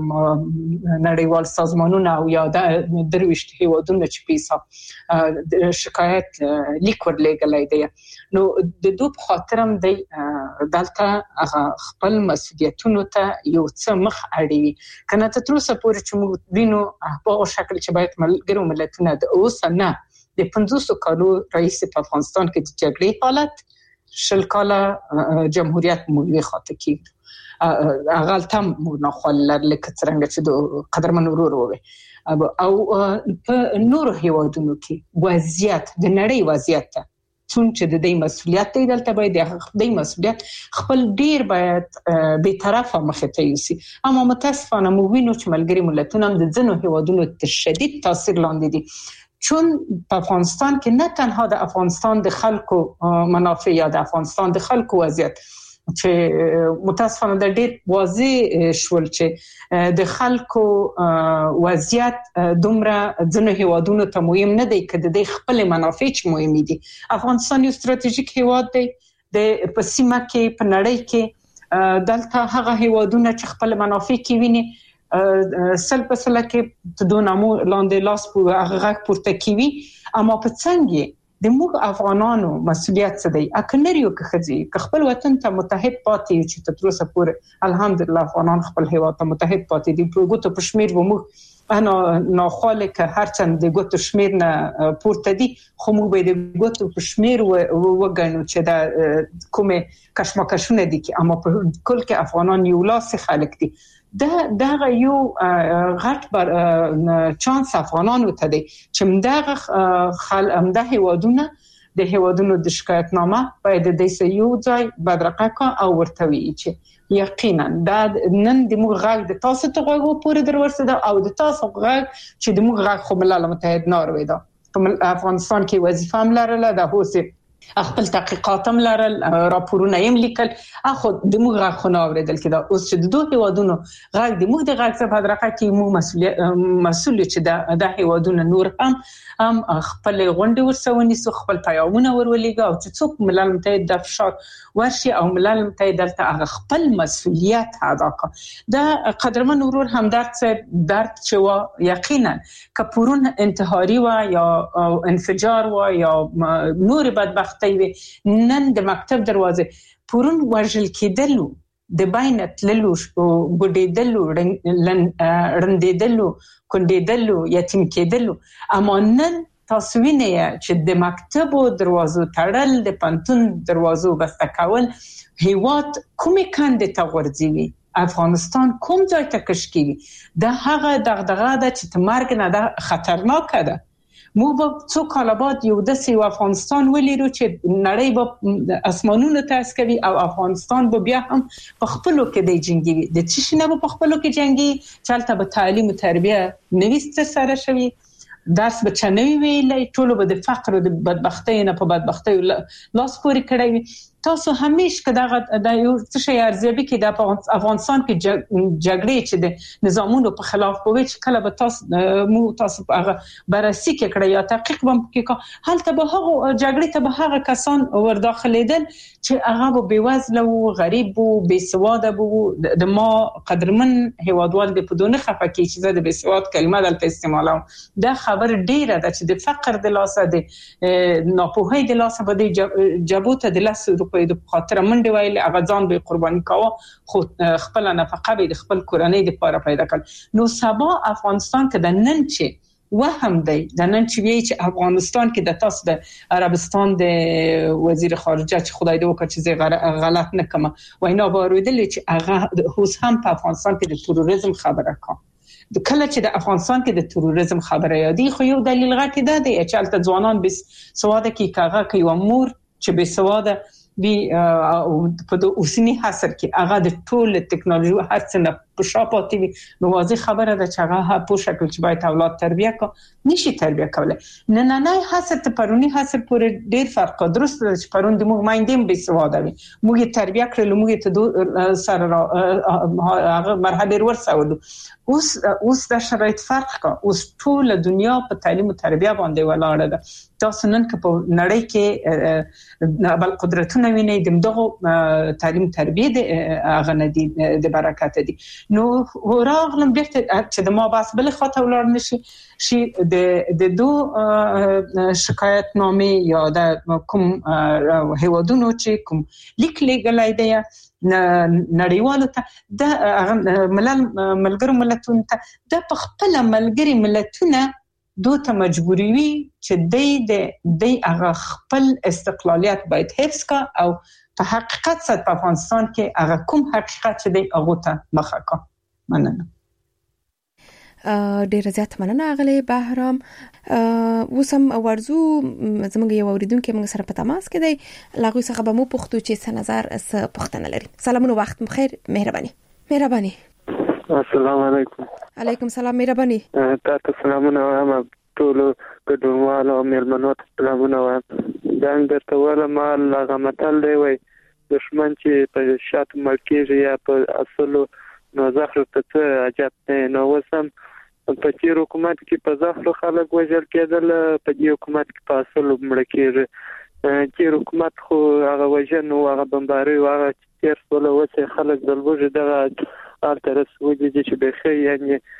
نړیوال سازمانونه او یا د درويشت هیوادونو چې پیسه شکایت لیک ورلګلای دی نو د دوه خاطرم دی دلته هغه خپل مسؤلیتونو ته یو څه مخ اړوي کنه ته تر اوسه پورې چې موږ وینو په شکل چې باید ملګرو ملتونه د اوس نه د 500 کالو رئیس په افغانستان کې د جګړې حالت شل کاله جمهوریت مولوی خاطر کیږي اغلطم ناخوال لکه څنګه چې د قدرمن ورور وي او په نور هیوادونو کې وضعیت د نړۍ وضعیت ته چې د دې مسؤلیت دی دلته باید د مسؤلیت خپل ډیر باید به طرفه مخه ته یوسي اما متاسفانه موږ وینو چې ملګری ملتونه د ځینو هیوادونو تر شدید تاثیر لاندې دي چون په افغانستان کې نه تنها د افغانستان د خلکو منافع یا د افغانستان د خلکو وضعیت چې متاسفانه د ډېر واضح شول چې د خلکو وضعیت دومره ځنه هیوادونو ته مهم نه دی که د خپل منافع چې مهم دي افغانستان یو ستراتیژیک هیواد دی د پسیمه کې په نړۍ کې دلته هغه هیوادونه چې خپل منافع کې ویني سل په سل کې د نامو لاندې لاس په هغه پورته کوي اما په څنګه د موږ افغانانو مسؤلیت څه دی؟ اکنریو که خځې خپل وطن ته متحد پاتې چې تر اوسه پورې الحمدلله افغانان خپل هیواد ته متحد پاتې دي. په ګوتو په شمیر ومو انا ناخاله که هرچند د ګوتو شمیر نه پورته دي، خو موږ به د ګوتو په شمیر وګڼو چې دا کومه کشمکشونه دي کې اما په کل کې افغانان یو لاس خلک دي. دا یو غټ چانس افغانانو ته دی چې مده هیوادونه د هیوادونو د شکایتنامه باید د دې یو ځای بدرقه کا او ورتوي چې یقینا دا نن د موږ غږ د تاسو ته غوږ پورې درورسته او د تاسو غږ چې د موږ غږ خو ملل متحد ناروي دا په افغانستان کې وظیفه هم لرله د هوسه خپل تحقیقات هم لرل، راپورونه هم لیکل، اخو د موږ غږ خو نه اوریدل کېده. اوس چې د دوه هیوادونو غږ د موږ د غږ څخه په بدرقه کې موږ مسؤل چې د هیوادونو نور هم خپل غونډې ورسونی سو خپل پیغامونه ورولېګا او چې څوک ملل متحد د فشار ورشي او ملل متحد دلته هغه خپل مسؤلیت ادا کړي. دا قدرمن ورور همدرد صاحب درد چې یقینا کپورون انتحاری و یا انفجار و یا نور بدبختی و نن د مکتب دروازه پورون ورجل کېدلو د باینت للو ګډېدلو رندېدلو کندېدلو یتیم کېدلو اما نن تاسو وینئ چې د مکتبو دروازو تړل د پانتون دروازو بسته کول هیواد کومې کاندې ته ورځي افغانستان کوم ځای ته کش کیږي دا هغه دغدغه ده چې تمرګ نه ده خطرناک ده. مو به څو کال بعد یو د سی افغانستان ولیرو چې نړۍ به اسمانونو ته اسکوي او افغانستان به بیا هم په خپلو کې د جنگي د چی نه په خپلو کې جنگي چلته به تعلیم او تربیه نوښت سره شوي درس به چنوي ویلې ټول به د فقر او د بدبختی نه په بدبختی لاس پورې کړی. تاسو همیشه کدا د یو څه شي ارزیابي کې د افغانستان کې جګړې چې د نظامونو په خلاف کوي چې کله به تاسو هغه بررسي کړئ یا تحقیق هم کې هلته به هغه جګړې ته به هغه کسان ور داخليدل چې هغه به وزله او غریب او بې سواده وو. د ما قدرمن هیوادوال د پدونه خفه کې چې د بې سواد کلمه دلته استعمالوم دا خبر ډیره ده چې د فقر د لاسه د ناپوهۍ د لاسه به د جبوت د لاسه په د خاطر منډه ویل اغازان به قرباني کاوه خو خپل نفقه به د خپل کورنۍ د لپاره پیدا کړ. نو سبا افغانستان کې د نن چې وهم دی د نن چې وی چې افغانستان کې د تاسو د عربستان د وزیر خارجه چې خدای دې وکړي چې غلط نه کوم وینا بارویدل چې هغه اوس هم په افغانستان کې د تروریزم خبره کوي. د کله چې د افغانستان کې د تروریزم خبره یادي خو یو دلیل غټ دی چې الته ځوانان بس سواده کې کاغه کوي امور چې به سواده بي او په د اوسنی حاصل کې هغه د ټول ټکنالوژي هر څه نه په شاپاتي نو واضح خبره ده چې هغه په شکل چې باید اولاد تربیه کو نشي تربیه کوله. نه حاصل ته پرونی حاصل پورې ډیر فرق درست چې پرون د موږ مایندیم به سواده وي موږ تربیه کړل موږ ته سره هغه مرحله ورسولو. اوس د شرایط فرق کا اوس ټول دنیا په تعلیم او تربیه باندې ولاړه ده. تاسو نن که په نړۍ کې بل قدرتونه ویني دغه تعلیم تربیه د هغه ندي د برکت دي. نو راغلم بیرته چې د ما بس بل خاطر ولر نشي د دو شکایت نامې یا د کوم هیوادونو چې کوم لیک لګلای دی نړیوالو ته د ملګرو ملتونو ته د خپل ملګری ملتونه دوته مجبوری وي چې د هغه خپل استقلالیت باید حفظ کا او په حقیقت سره په افغانستان کې هغه کوم حقیقت چې دی هغه ته مخه کا. مننه. ډیر زیات مننه غلي بهرام. وسم ورزو زموږ یو اوریدونکو موږ سره په تماس کې دی لاغوي څخه به مو پوښتو چې څه نظر څه پوښتنه لري. سلامونه وخت بخیر. مهرباني. السلام علیکم. علیکم السلام. مهرباني. تاسو سلامونه وایم ټول ګډونوالو او مېلمنو ته سلامونه وایم. دا درته وایم هغه متل دی وای دشمن چې په شات ملکیږي یا په اصلو نو زخر ته څه عجب نه نو وسم په تیر حکومت کې په زخر خلک وژل کېدل په دې حکومت کې په اصلو مړ کېږي. تیر حکومت خو هغه وژن او هغه بمباري او هغه تیر سول وسه خلک دلوږي دغه الترس ودی چې به خې یعنی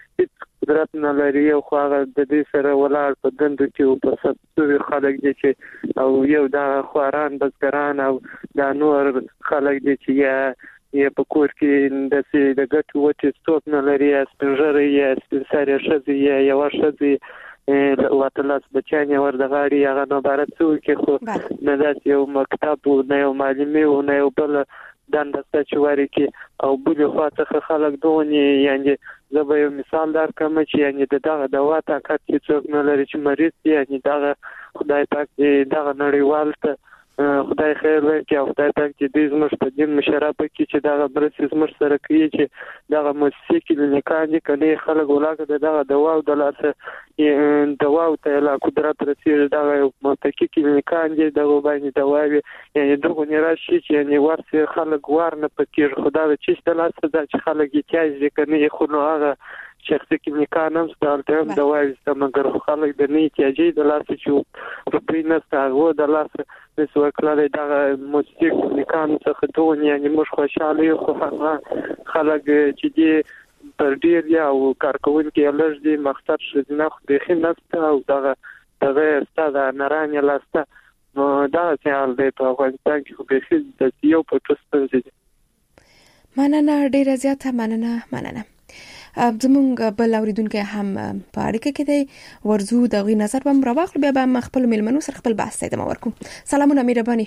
هیڅ قدرت نه لري او خو هغه د دې سره ولاړ په دندو کې په څو خلک دي چې او یو د خواران بزګران او د نور خلک دي چې یا په کور کې د ګټو وټي ستوب نه لري سپنجره یا سپنساري شذي یا یو شذي واتلاس بچانه ور د غاړي هغه نو بارت څو کې خو نه داس یو مکتب او نه یو معلمي او نه یو بل دنده چې کې او بل خواته خلک دونی یعنی زه به مثال درکم چې یعنی دغه دوا طاقت چې څوک نه لري چې مریض دی یعنی دغه خدای پاک دغه نړیوال ته خدای خیر ورکړي او خدای پاک چې دې زموږ په دین مشرفه کې چې دغه برسې زموږ سره کوي چې دغه مؤسسې کې نکاح دي کله خلک ولاګه دغه دوا او د لاسه دوا او ته لا قدرت رسېږي دغه متکی کې نکاح دي دغه باندې دوا یعنی دغه نه راشي چې یعنی ورته خلک ورنه پکې خدای چې د لاسه د خلک احتیاج کوي خو نو هغه شخصي کې نکاح نم ستاره دوا است مګر خلک د نه احتیاجي د لاسه چې په پرینسته هغه د لاسه نسو کله دا موسیقي نکان څخه دون یعنی موږ خوشاله یو خو خلک چې دي پر ډیر یا او کارکونکو لږ دي مقصد شې نه خو به خنسته او دغه ستاده نارانه لاسته دا څنګه د په افغانستان کې خو به د یو په توسط دي مننه ډیر زیاته مننه زمونږ بل اوریدونکو هم په اړیکه کې دی ورزو دغه نظر به مراوخل بیا به خپل ملمنو سره خپل بحث ته ورکو سلامونه مهرباني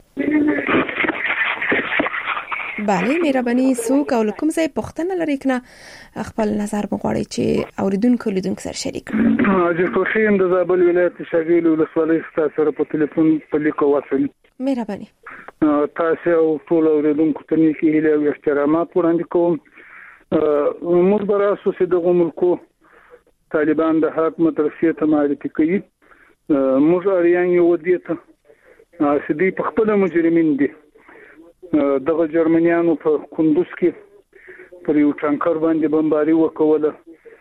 بله مهرباني څوک او کوم ځای پوښتنه لري کنه خپل نظر مغواړي چې اوریدونکو لیدونکو سره شریک حاجی خوشیم د زابل ولایت شاګیل ولسوالۍ ستاسو په ټلیفون په لیکو وصل مهرباني تاسو ټول اوریدونکو ته نیکی هیله او احترامات وړاندې کوم موږ براسو چې دغه ملکو طالبان د حکومت رسیت معرفي کوي موږ اړین یو ودیته چې دوی په خپل مجرمین دي دغه جرمنیانو په کندوز کې پر یو ټانکر باندې بمباري وکوله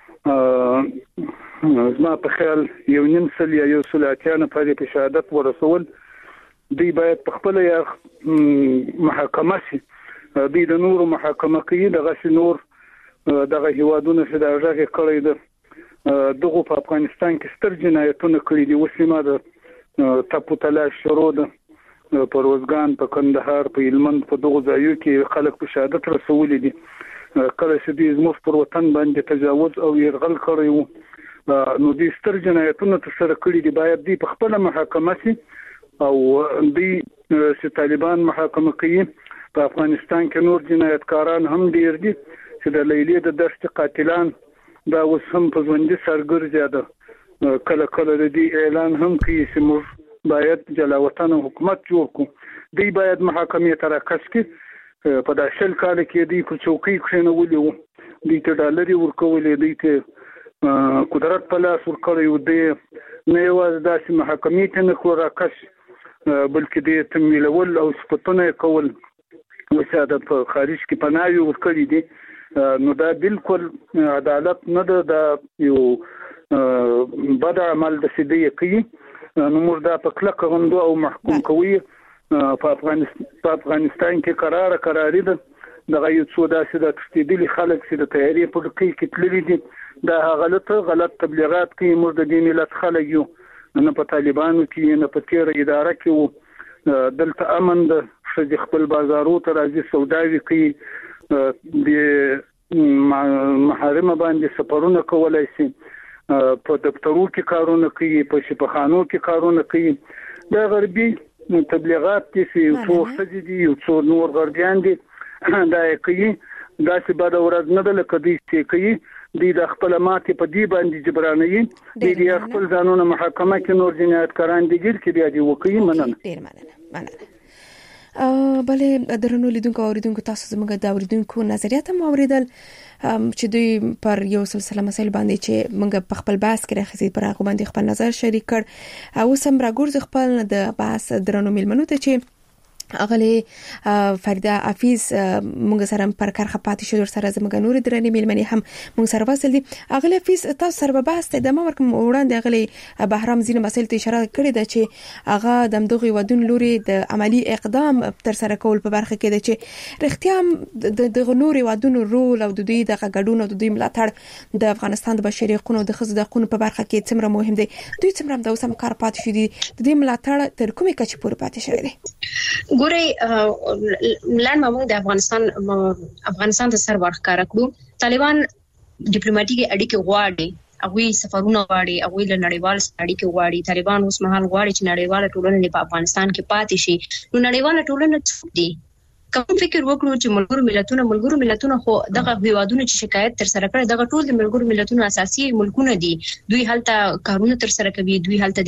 زما په خیال یو نیم سل یا یو سلاتیان په شهادت ورسول دوی باید په خپل محاکمه شي دوی د نور محاکمه کوي دغه نور دغه هیوادونه چې د هغه کړی د دغه په افغانستان کې ستر جنایتونه کړی دي وسیمه د تپو تلاش شروع ده په روزګان په کندهار په هلمند په دغه ځایو کې خلک په شهادت رسولي دي کله چې د زموږ پر وطن باندې تجاوز او يرغل کړی نو د ستر جنایتونه تر کړی دي باید دی په خپل محاکمه شي او دی چې طالبان محاکمه کوي په افغانستان کې نور جنایتکاران هم ډیر دي چې د لیلې د دشت قاتلان دا اوس هم په ژوندۍ سرګرځي ده کله کله د دې اعلان هم کوي چې موږ باید جلاوطن حکومت جوړ کړو دوی باید محاکمې ته راکش کړي په داسل کال کې دوی په چوکۍ کښېنولي وو دوی ته ډالري ورکولې دوی ته قدرت په لاس ورکړی و دی نه یوازې داسې محاکمې ته نه کړو راکش بلکې د تمویلول او صفتونه کول وساده په خارج کې پناهي ورکړي دي نو دا بالکل عدالت نه ده د یو بد عمل د سیدی کوي نو موږ دا په کلک غندو او محکوم کوي په افغانستان کې قراری ده دغه یو څو داسې د تشدیدي خلک چې د تیاری په کې کتلې دي دا غلط تبلیغات کوي موږ د دې ملت خلک یو نه په طالبانو کې نه په تیر اداره کې دلته امن د خپل بازارو ته راځي سوداوي کوي د محارم باندې سفرونه کولای شي په دفترو کې کارونه کوي په شفاخانو کې کارونه کوي دا غربي تبلیغات چې یو څو خدي دي یو څو نور غربيان دي دا کوي دا چې بعد ورځ نه د کدي چې کوي د خپل ماتې په دی باندې جبرانوي د خپل ځانونه محاکمه کې نور جنایتکاران دي چې بیا دي وکړي مننه بلې درنو لیدونکو اوریدونکو تاسو زموږ د اوریدونکو نظریات هم اوریدل چې دوی پر یو سلسله مسایل باندې چې موږ په خپل بحث کې راخصید پر هغه باندې خپل نظر شریک کړ او سم راګورځ خپل د بحث درنو ملمنو ته چې اغلی فریده حفیظ موږ سره پر کارخه پاتې شو سره زموږ نور درنې میلمنې هم موږ سره وصل دي. اغلی حفیظ تاسو سره به بحث د ما ورکم وړاندې اغلی بهرام زین مسایل ته اشاره کړې ده چې هغه د دغه ودون لوري د عملی اقدام تر سره کول په برخه کې ده چې رښتیا د نور ودون رول او د دوی د غډون او د دوی ملاتړ د افغانستان د بشري حقوقو او د خزو د حقوقو په برخه کې څومره مهم دی. دوی څومره د اوسم کار پاتې شو دي د دې ملاتړ تر کومه کچې پورې پاتې شوی دی؟ ګوري لړ موږ د افغانستان د سر ورخاره کړو. طالبان ډیپلوماټیک اړیکې غواړي، هغه سفرونه غواړي، هغه له نړیوال سره اړیکې غواړي. طالبان اوس مهال غواړي چې نړیواله ټولنه په افغانستان کې پاتې شي. نو نړیواله ټولنه څه دي؟ کوم فکر وکړو چې ملګرو ملتونو خو دغه هیوادونو چې شکایت تر سره کړي دغه ټول د ملګرو ملتونو اساسي ملکونه دي. دوی هلته کارونه تر سره کوي، دوی هلته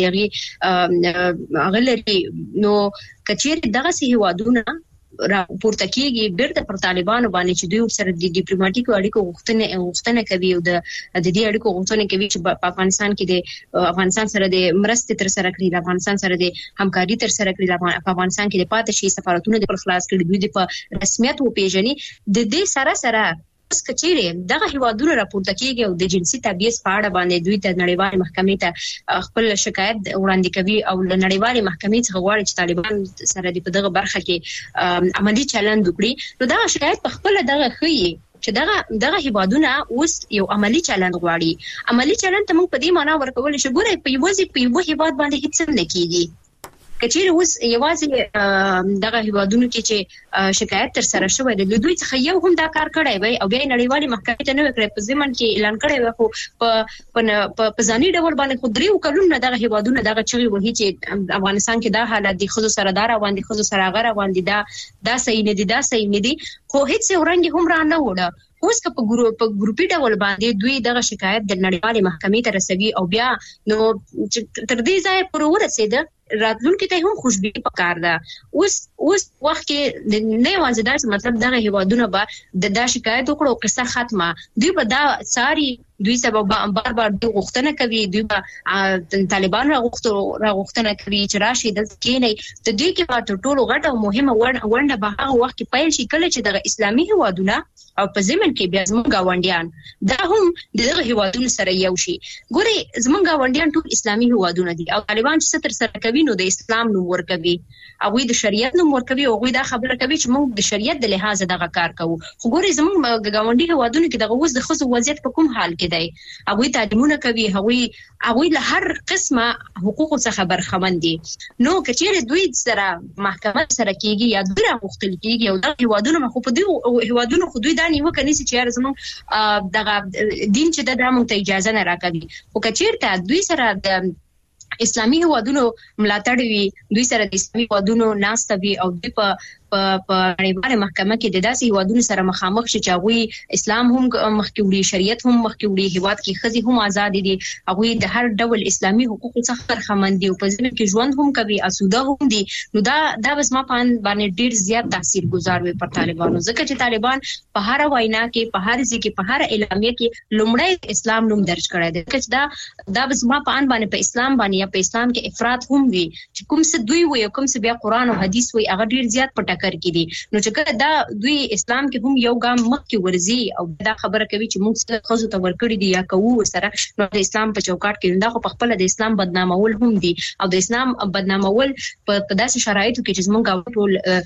دغه غلري. نو کچیر دغه سي هیوادونه را پورته کیږي بیرته پر طالبانو باندې چې دوی سره د ډیپلوماټیک اړیکو غوښتنه کوي او د دې اړیکو غوښتنه کوي چې په افغانستان کې د افغانستان سره د مرستې تر سره کړي، د افغانستان سره د همکاري تر سره کړي، په افغانستان کې د پاتې شي سفارتونه د خلاص کړي، دوی د په رسمیت و پیژني. د دې سره کچېره دغه هیوادونو راپورته کیږي او د جنسي تبعیض په اړه باندې دوی ته نړیوال محکمې ته خپل شکایت وړاندې کوي او له نړیوال محکمې څخه غواړي چې طالبان سره د په دغه برخه کې عملی چلند وکړي. نو دا شکایت په خپل دغه خي چې دغه هیوادونه اوس یو عملی چلند غواړي. عملی چلند ته موږ په دې معنی ورکول چې ګوره په یو هیواد باندې هیڅ نه کیږي. کچېره اوس یوازې دغه هیوادونو کې چې شکایت تر سره شوی دی دوی څخه یو هم دا کار کړی وي او بیا نړیوالې محکمې ته نه وکړي په ځمن کې اعلان کړی وي، خو په ځاني ډول باندې خو درې کلونه دغه هیوادونه دغه چغې وهي چې افغانستان کې دا حالت دي، خزو سره دار باندې خزو سره غره باندې دا صحیح نه دي خو هیڅ ورنګ هم را نه وړه. اوس که په ګروپي ډول باندې دوی دغه شکایت د نړیوالې محکمې ته رسوي او بیا نو تر دې ځای پورې ورسېده راتلونکي ته هم خوشبیني پکار ده. اوس وخت کې نه یوازې دا مطلب دغه هیوادونه به د شکایت وکړو قصه ختمه، دوی به دا ساري دوی سبب بار د غوښتنه کوي، دوی به طالبان غوښتنه کوي چې راشي د کېنې د دې کې په ټولو غټه او مهمه ونډه به هغه وخت کې پیل شي کله چې د اسلامي هیوادونه او په ځمن کې بیا زموږ گاونډیان دا هم دغه هیوادونو سره یو شي. ګوري زموږ گاونډیان ټول اسلامي هیوادونه دي او طالبان چې ستر سره کوي نو د اسلام نوم ورکوي او د شریعت نوم ورکوي او دا خبره کوي چې موږ د شریعت د لحاظ دغه کار کوو. خو ګوري زموږ گاونډي هیوادونو کې دغه اوس د خصو وضعیت په کوم حال کې دی؟ هغه تعلیمونه کوي، هغه له هر قسمه حقوقو څخه برخمن دي. نو کچېره دوی سره محکمه سره کیږي یا دوی راغوښتل کیږي او د هیوادونو خو په دې هیوادونو خو دوی دا نیوکه نشي چې یار زموږ دغه دین چې د موږ ته اجازه نه راکوي. خو کچېرته دوی سره د اسلامي هیوادونو ملاتړ وي، دوی سره د اسلامي هیوادونو ناسته وي او دوی په نړیواله محکمه کې د داسې هیوادونو سره مخامخ شي چې هغوی اسلام هم مخکې وړي، شریعت هم مخکې وړي، هیواد کې ښځې هم آزاد دي، هغوی د هر ډول اسلامي حقوقو څخه برخمن دي او په ځمکه کې ژوند هم کوي، اسوده هم دي. نو دا بس ما باندې ډیر زیات تاثیرګذار وي پر طالبانو، ځکه چې طالبان په هر وینا کې، په هر ځای کې، په هر اعلامیه کې لومړی اسلام نوم درج کړی دی. ځکه دا بس ما باندې په اسلام باندې یا په اسلام کې افراط هم وي چې کوم څه دوی وي او کوم څه بیا قرآن او حدیث وي هغه ډیر زیات په کې دي. نو چې دا دوی اسلام کې هم یو ګام مخکې ورځي او دا خبره کوي چې موږ څه خزو ته ورکړي دي یا کوو سره، نو د اسلام په چوکاټ کې دا خو په خپل د اسلام بدنامول هم دي او د اسلام بدنامول په داسې شرایطو کې چې موږ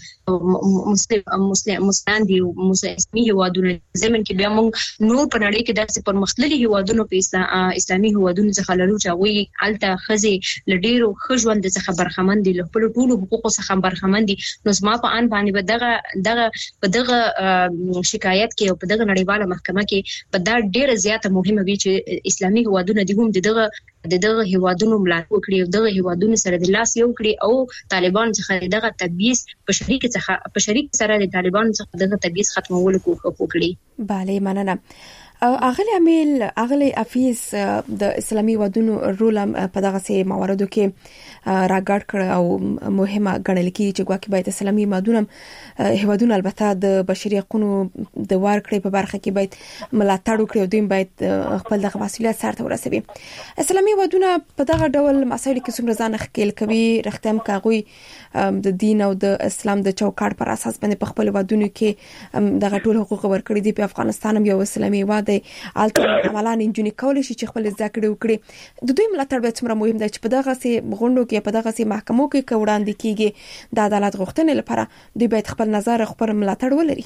ټول مسلمان دي او مسلماني هیوادونه زمين کې بیا موږ نور په نړۍ کې داسې پرمختللي هیوادونو په اسلامي هیوادونو څخه لرو چې هغه الته خزي لډیرو خژوند څخه برخمن دي، له خپل ټولو حقوقو څخه برخمن دي. نو زما په ان باندې دغه شکایت کې او په دغه نړیواله محکمه کې په دا ډیره زیاته مهمه وي چې اسلامي هیوادونه دي هم دغه هیوادونو ملاتړ وکړي او دغه هیوادونو سره د لاس یو کړي او طالبان څخه دغه تبعیض په شریک سره د طالبان څخه دغه تبعیض ختمولو کوښښ وکړي. bale مننه. اغلی امیل اغلی افیس د اسلامي ودونو رول په دغه سي مواردو کې راګړ کړ او مهمه ګڼل کیږي چې ګواکې باید اسلامي هیوادونه البته د بشري حقوقو د وار کړې په برخه کې باید ملاتړ وکړي او دوی باید خپل د مسؤلیت سره ورسوي. اسلامي هیوادونه په دغه ډول مسایل کې څومره ځان ښکېل کوي رښتیا کاغوي د دین او د اسلام د چوکاټ پر اساس باندې په خپل ودونو کې دغه ټول حقوق ورکړي دي. په افغانستان هم یو اسلامي هیواد دی البته عملاً انجونی کول شي چې خپل زده کړې وکړي. د دوی ملاتړ به څومره مهم دی چې په دغه سي غونډو کې په دغه سي محکمو کې وړاندې کیږي د عدالت غوښتنې لپاره دوی باید خپل نظر خپل ملاتړ ولري.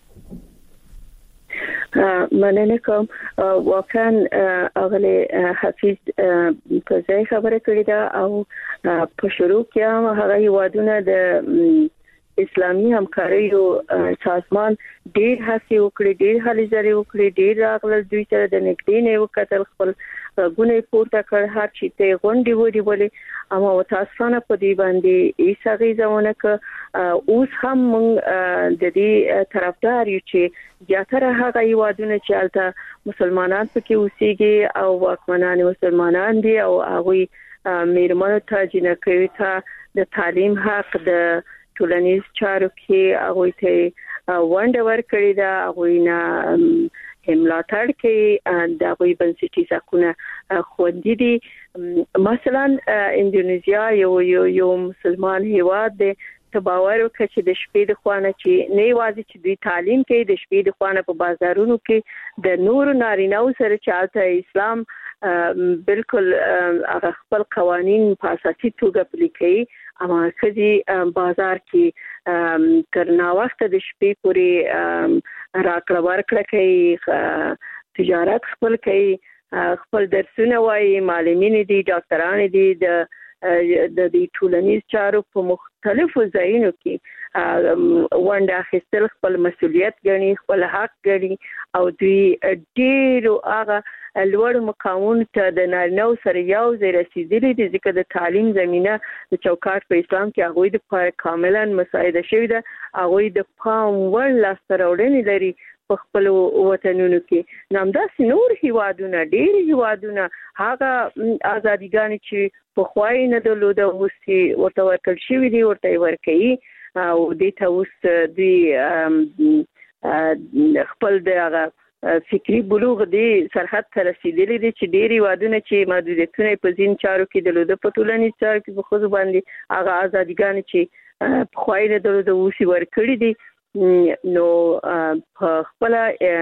مننه کوم. واقعا اغلی حفیظ په ځای خبره کړې ده او په شروع کې هم هغه هیوادونه د اسلامي همکاریو سازمان ډېر هڅې وکړې ډېر هلې ځلې وکړې ډېر راغلل دوی سره د نږدې نه وکتل خپل غونې پورته کړ هر چې ته غونډې ودی اما وتاسفانه په دې باندې ایسا غیزونه ک اوس هم د دې طرفدار یو چې زیاتره هغه هیوادونه چې البته مسلمانان پکې اوسېږي او واکمنان مسلمانان دي او هغه میرمنو ته جنکوي ته د تعلیم حق د ټولنیز چارو کې هغه ته وانډ ورکړی دا هغه نه ملاتړ کوي د هغه بنسټیز حقوقونه خوندي دي. مثلا اندونیزیا یو مسلمان هیواد دی ته باور وکړه چې د شپې د خوانه چې نه یوازې چې دوی تعلیم کوي د شپې د خوانه په بازارونو کې د نور نارینه‌و سره چالتہ اسلام بالکل هغه خپل قوانين په اساسي توګه پلي کوي اما خدي بازار کې تر نا وخت د شپې پورې راکړه ورکړه کوي تجارت خپل کوي خپل درسونه وايي معلمین دي ډاکټران دي د دې ټولنیز چارو په مختلفو ځایونو کې ونډه اخیستل خپل مسؤلیت ګڼي خپل حق ګڼي او دوی ډېر هغه لوړ مقامونو ته د نارینه‌و سره یو ځای رسیدلي دي ځکه د تعلیم زمينه د چوکاټ په اسلام کې هغه د کاملا مساعده شوی ده هغه د پام ور لاسته راوړنې لري په خپل وطنونو کې نامداسې نور هیوادونه ډېر هیوادونه هغه ازاديګان چې په خوای نه درلوده اوس ورته ورکړل شوی دي ورته ورکړي او د تاسو دوی خپل دغه فکری بلوغ دی سرحد ته رسیدلی دي چې ډېری وادونه چې محدودیتونه په ځین چارو کې درلوده په ټولنیز چارو کې په خصوص باندې هغه ازاديګان چې په خوای نه درلوده اوس ورکړي دي نو خپل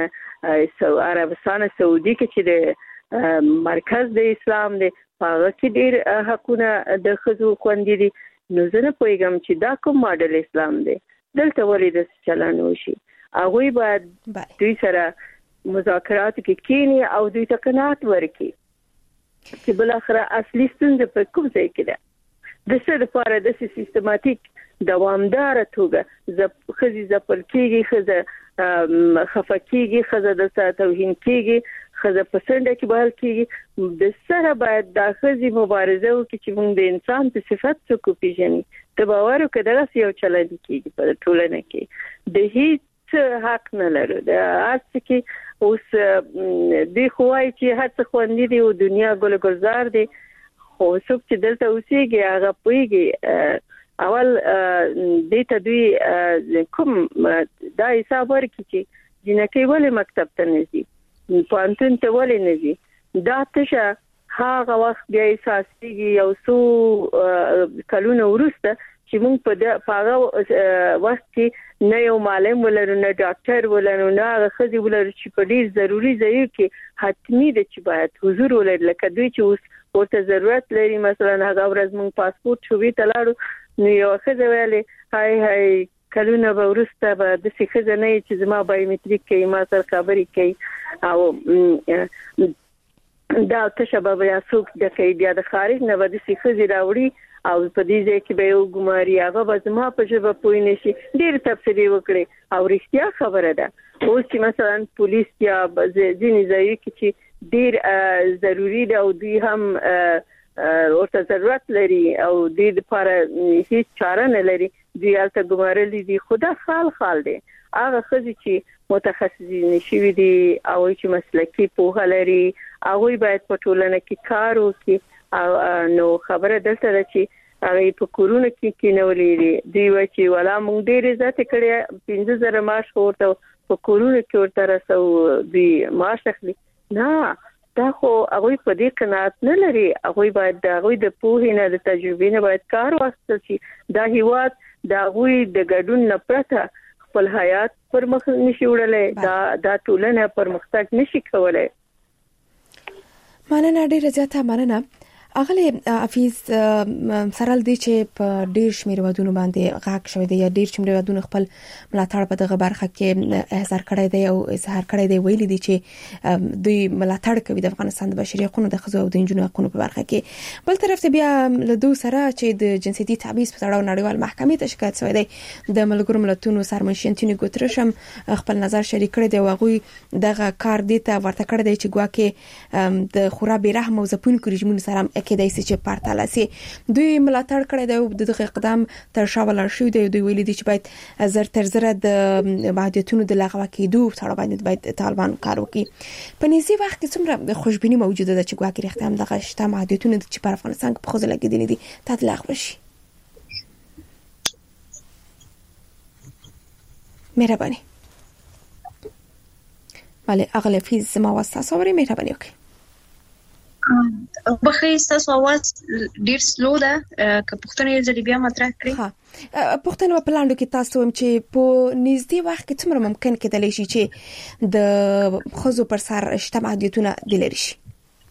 عربستان سعودي کې چې د مرکز د اسلام دی هغه کې ډېر حقونه د خزو خوندې دي نو زه نه پوهیږم چې دا کوم ماډل اسلام دی دلته ولې د چلن وشي هغه باید دوی سره مذاکرات کې کینی او دوی ته قناعت ورکړي چې بل اخره اصلي ستونزه په کوم ځای کې ده د څه لپاره د سیستماتیک دوامدار توګه خزي زپل کېږي خزه خفقيږي خزه د توهین کېږي خزه پسنده کې بهل کېږي د سره باید د خزي مبارزه وکړي چې موږ د انسان په صفت څخه پیژني ته باور وکړه یو چلند کېږي په ټولنه کې د هیڅ حق نه لرو د هڅه کې اوس د خوای چې هڅه خوندې دی او دنیا ګل گلزار دی خو څوک چې دلته اوسېږي هغه پويږي اول د ته دوی کوم دا حساب ورکړي چې جنکې ولې مکتب ته نه ځي پانتون ته ولې نه ځي دا ته هغه وخت بیا احساسيږي یو څو کلونه ورسته چې موږ په هغه وخت کې نه یو معلم ولرو نه ډاکټر ولرو نه هغه خزي ولرو چې په ډیر ضروری ځای کې حتمی دي چې باید حضور ولري لکه دوی چې اوس ورته ضرورت لري مثلا هغه ورځ موږ پاسپورت شوې تلاړو نو یو خزه ویلې هاي کلونه به ورسته به د څه خزه نه چې زما بایومټریک کې ما سره خبرې کوي او دا تشباب یا څوک د کې بیا د خارج نه به د څه خزي راوړي او په دې ځای کې به یو ګماري هغه به زما په ژبه پوي نشي ډېر تفسیر وکړي او رښتیا خبره ده اوس چې مثلا پولیس یا ځینې ځای کې چې ډېر ضروری ده او دوی هم ورته ضرورت لري او د لپاره هیڅ چاره نه لري دی الته ګمارلي دي خدا خال دي هغه خزي چې متخصصین شوي دي او چې مسلکي پوهه لري هغه باید په ټولنه کې کار وکړي نو خبره دلته ده چې هغه په کورونه کې نولې دی چې ولا مونږ ډېر عزت کړی 15000 معاش ورته په کورونه کې ورته رسو دی معاش اخلي نه دا خو هغه په دې قناعت نه لري هغه باید هغه د پوهې نه د تجربې نه باید کار واخلي چې دا هیواد دا غوي د ګډون نه پرته خپل حیات پر مخ نشي وړلای دا ټولنه پرمختګ نشي کولای. مننه ډیره زیاته مننه اغله حفیظ سرال دی چې په ډیر شمیر ودونو باندې غاک شوی دی یا ډیر شمیر ودونو خپل ملاتړ په دغه برخه کې اظهار کړی دی او اظهار کړی دی ویلي دی چې دوی ملاتړ کوي د افغانستان د بشري حقوقو د خزو او د انجونو حقوقو په برخه کې. بل طرف ته بیا له دوی سره چې د جنسيتي تبعیض په اړه نړیوال محکمې ته شکایت شوی دی د ملګرو ملتونو سرمنشي انټونیو ګوتریش خپل نظر شریک کړی دی او هغه دغه کار دی ته ورته کړی دی چې ګواکې د خورا بیرحم او ځپونکو رژیمونو سره کېدای شي چې پارتاله سي دوی ملاتړ کړی دی دغه اقدام تر شاول شو دی دوی ویلي دي چې باید زر تر زر د محدودیتونو د لغوه کېدو سره باید طالبان کار وکړي. په نږدې وخت کې څومره خوشبیني موجوده ده چې ګواکې رښتیا هم دغه شته محدودیتونه چې په افغانستان کې په خوځ لګېدلې دي ته لغوه شي؟ مهرباني. بله اغله فیز ما واسطه سوری مهرباني وکړئ. بخې تاسو आवाज ډیر سلو ده که پښتنه یې ځلې بیا مطرح کړئ. ها پښتنه په پلاندو کې تاسو هم چې په نږدې وخت کې څومره ممکن کېدلی شي چې د خزو پر سر شته محدودیتونه د لري شي؟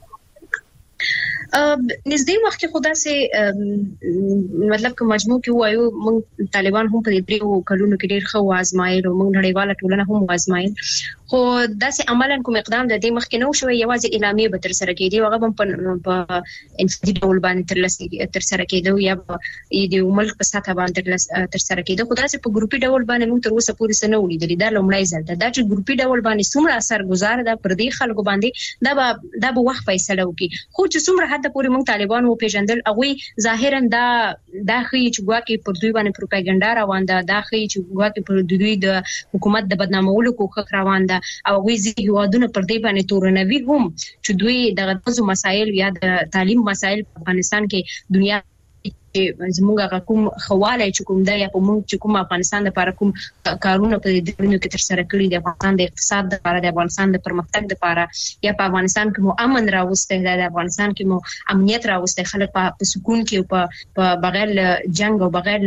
نږدې وخت کې خدا سي مطلب که مجموع کې وایو موږ طالبان هم په دې درې کلونو کې ډېر ښه وازمایل او موږ نړیواله ټولنه هم وازمایل خو داسې عملاً کوم اقدام د دې مخکې نه شوی یوازې اعلامیه به تر سره کېدی او هغه په انفرادي ډول باندې تر سره کېدو یا د ملک په سطح باندې تر سره کېدو خو داسې په ګروپي ډول باندې موږ تر اوسه پورې څه نه ولیدلي دا لومړی ځل ده دا چې ګروپي ډول باندې څومره اثرګزار ده پر دې خلکو باندې دا به وخت فیصله وکړي خو چې څومره حد پورې موږ طالبان و پیژندل هغه ظاهرا دا خي چې ګواکې پر دوی باندې پروپاګاندا روان ده دا خي چې ګواکې پر دوی د حکومت د بدنامولو کوښښ روان ده او غوي هیوادونه پر دې باندې تورنوي هم چې دوی دغه مسایل یا د تعلیم مسایل په افغانستان کې دنیا زموږه کوم خواله چې کوم د یا په موږ چې کوم افغانستان لپاره کوم کارونه په دې ډول کې تر سره کړی د افغانستان د اقتصاد لپاره د افغانستان د پرمختګ لپاره یا په افغانستان کې مو امن راوسته د افغانستان کې مو امنیت راوسته خلک په سکون کې په بغیر جنگ او بغیر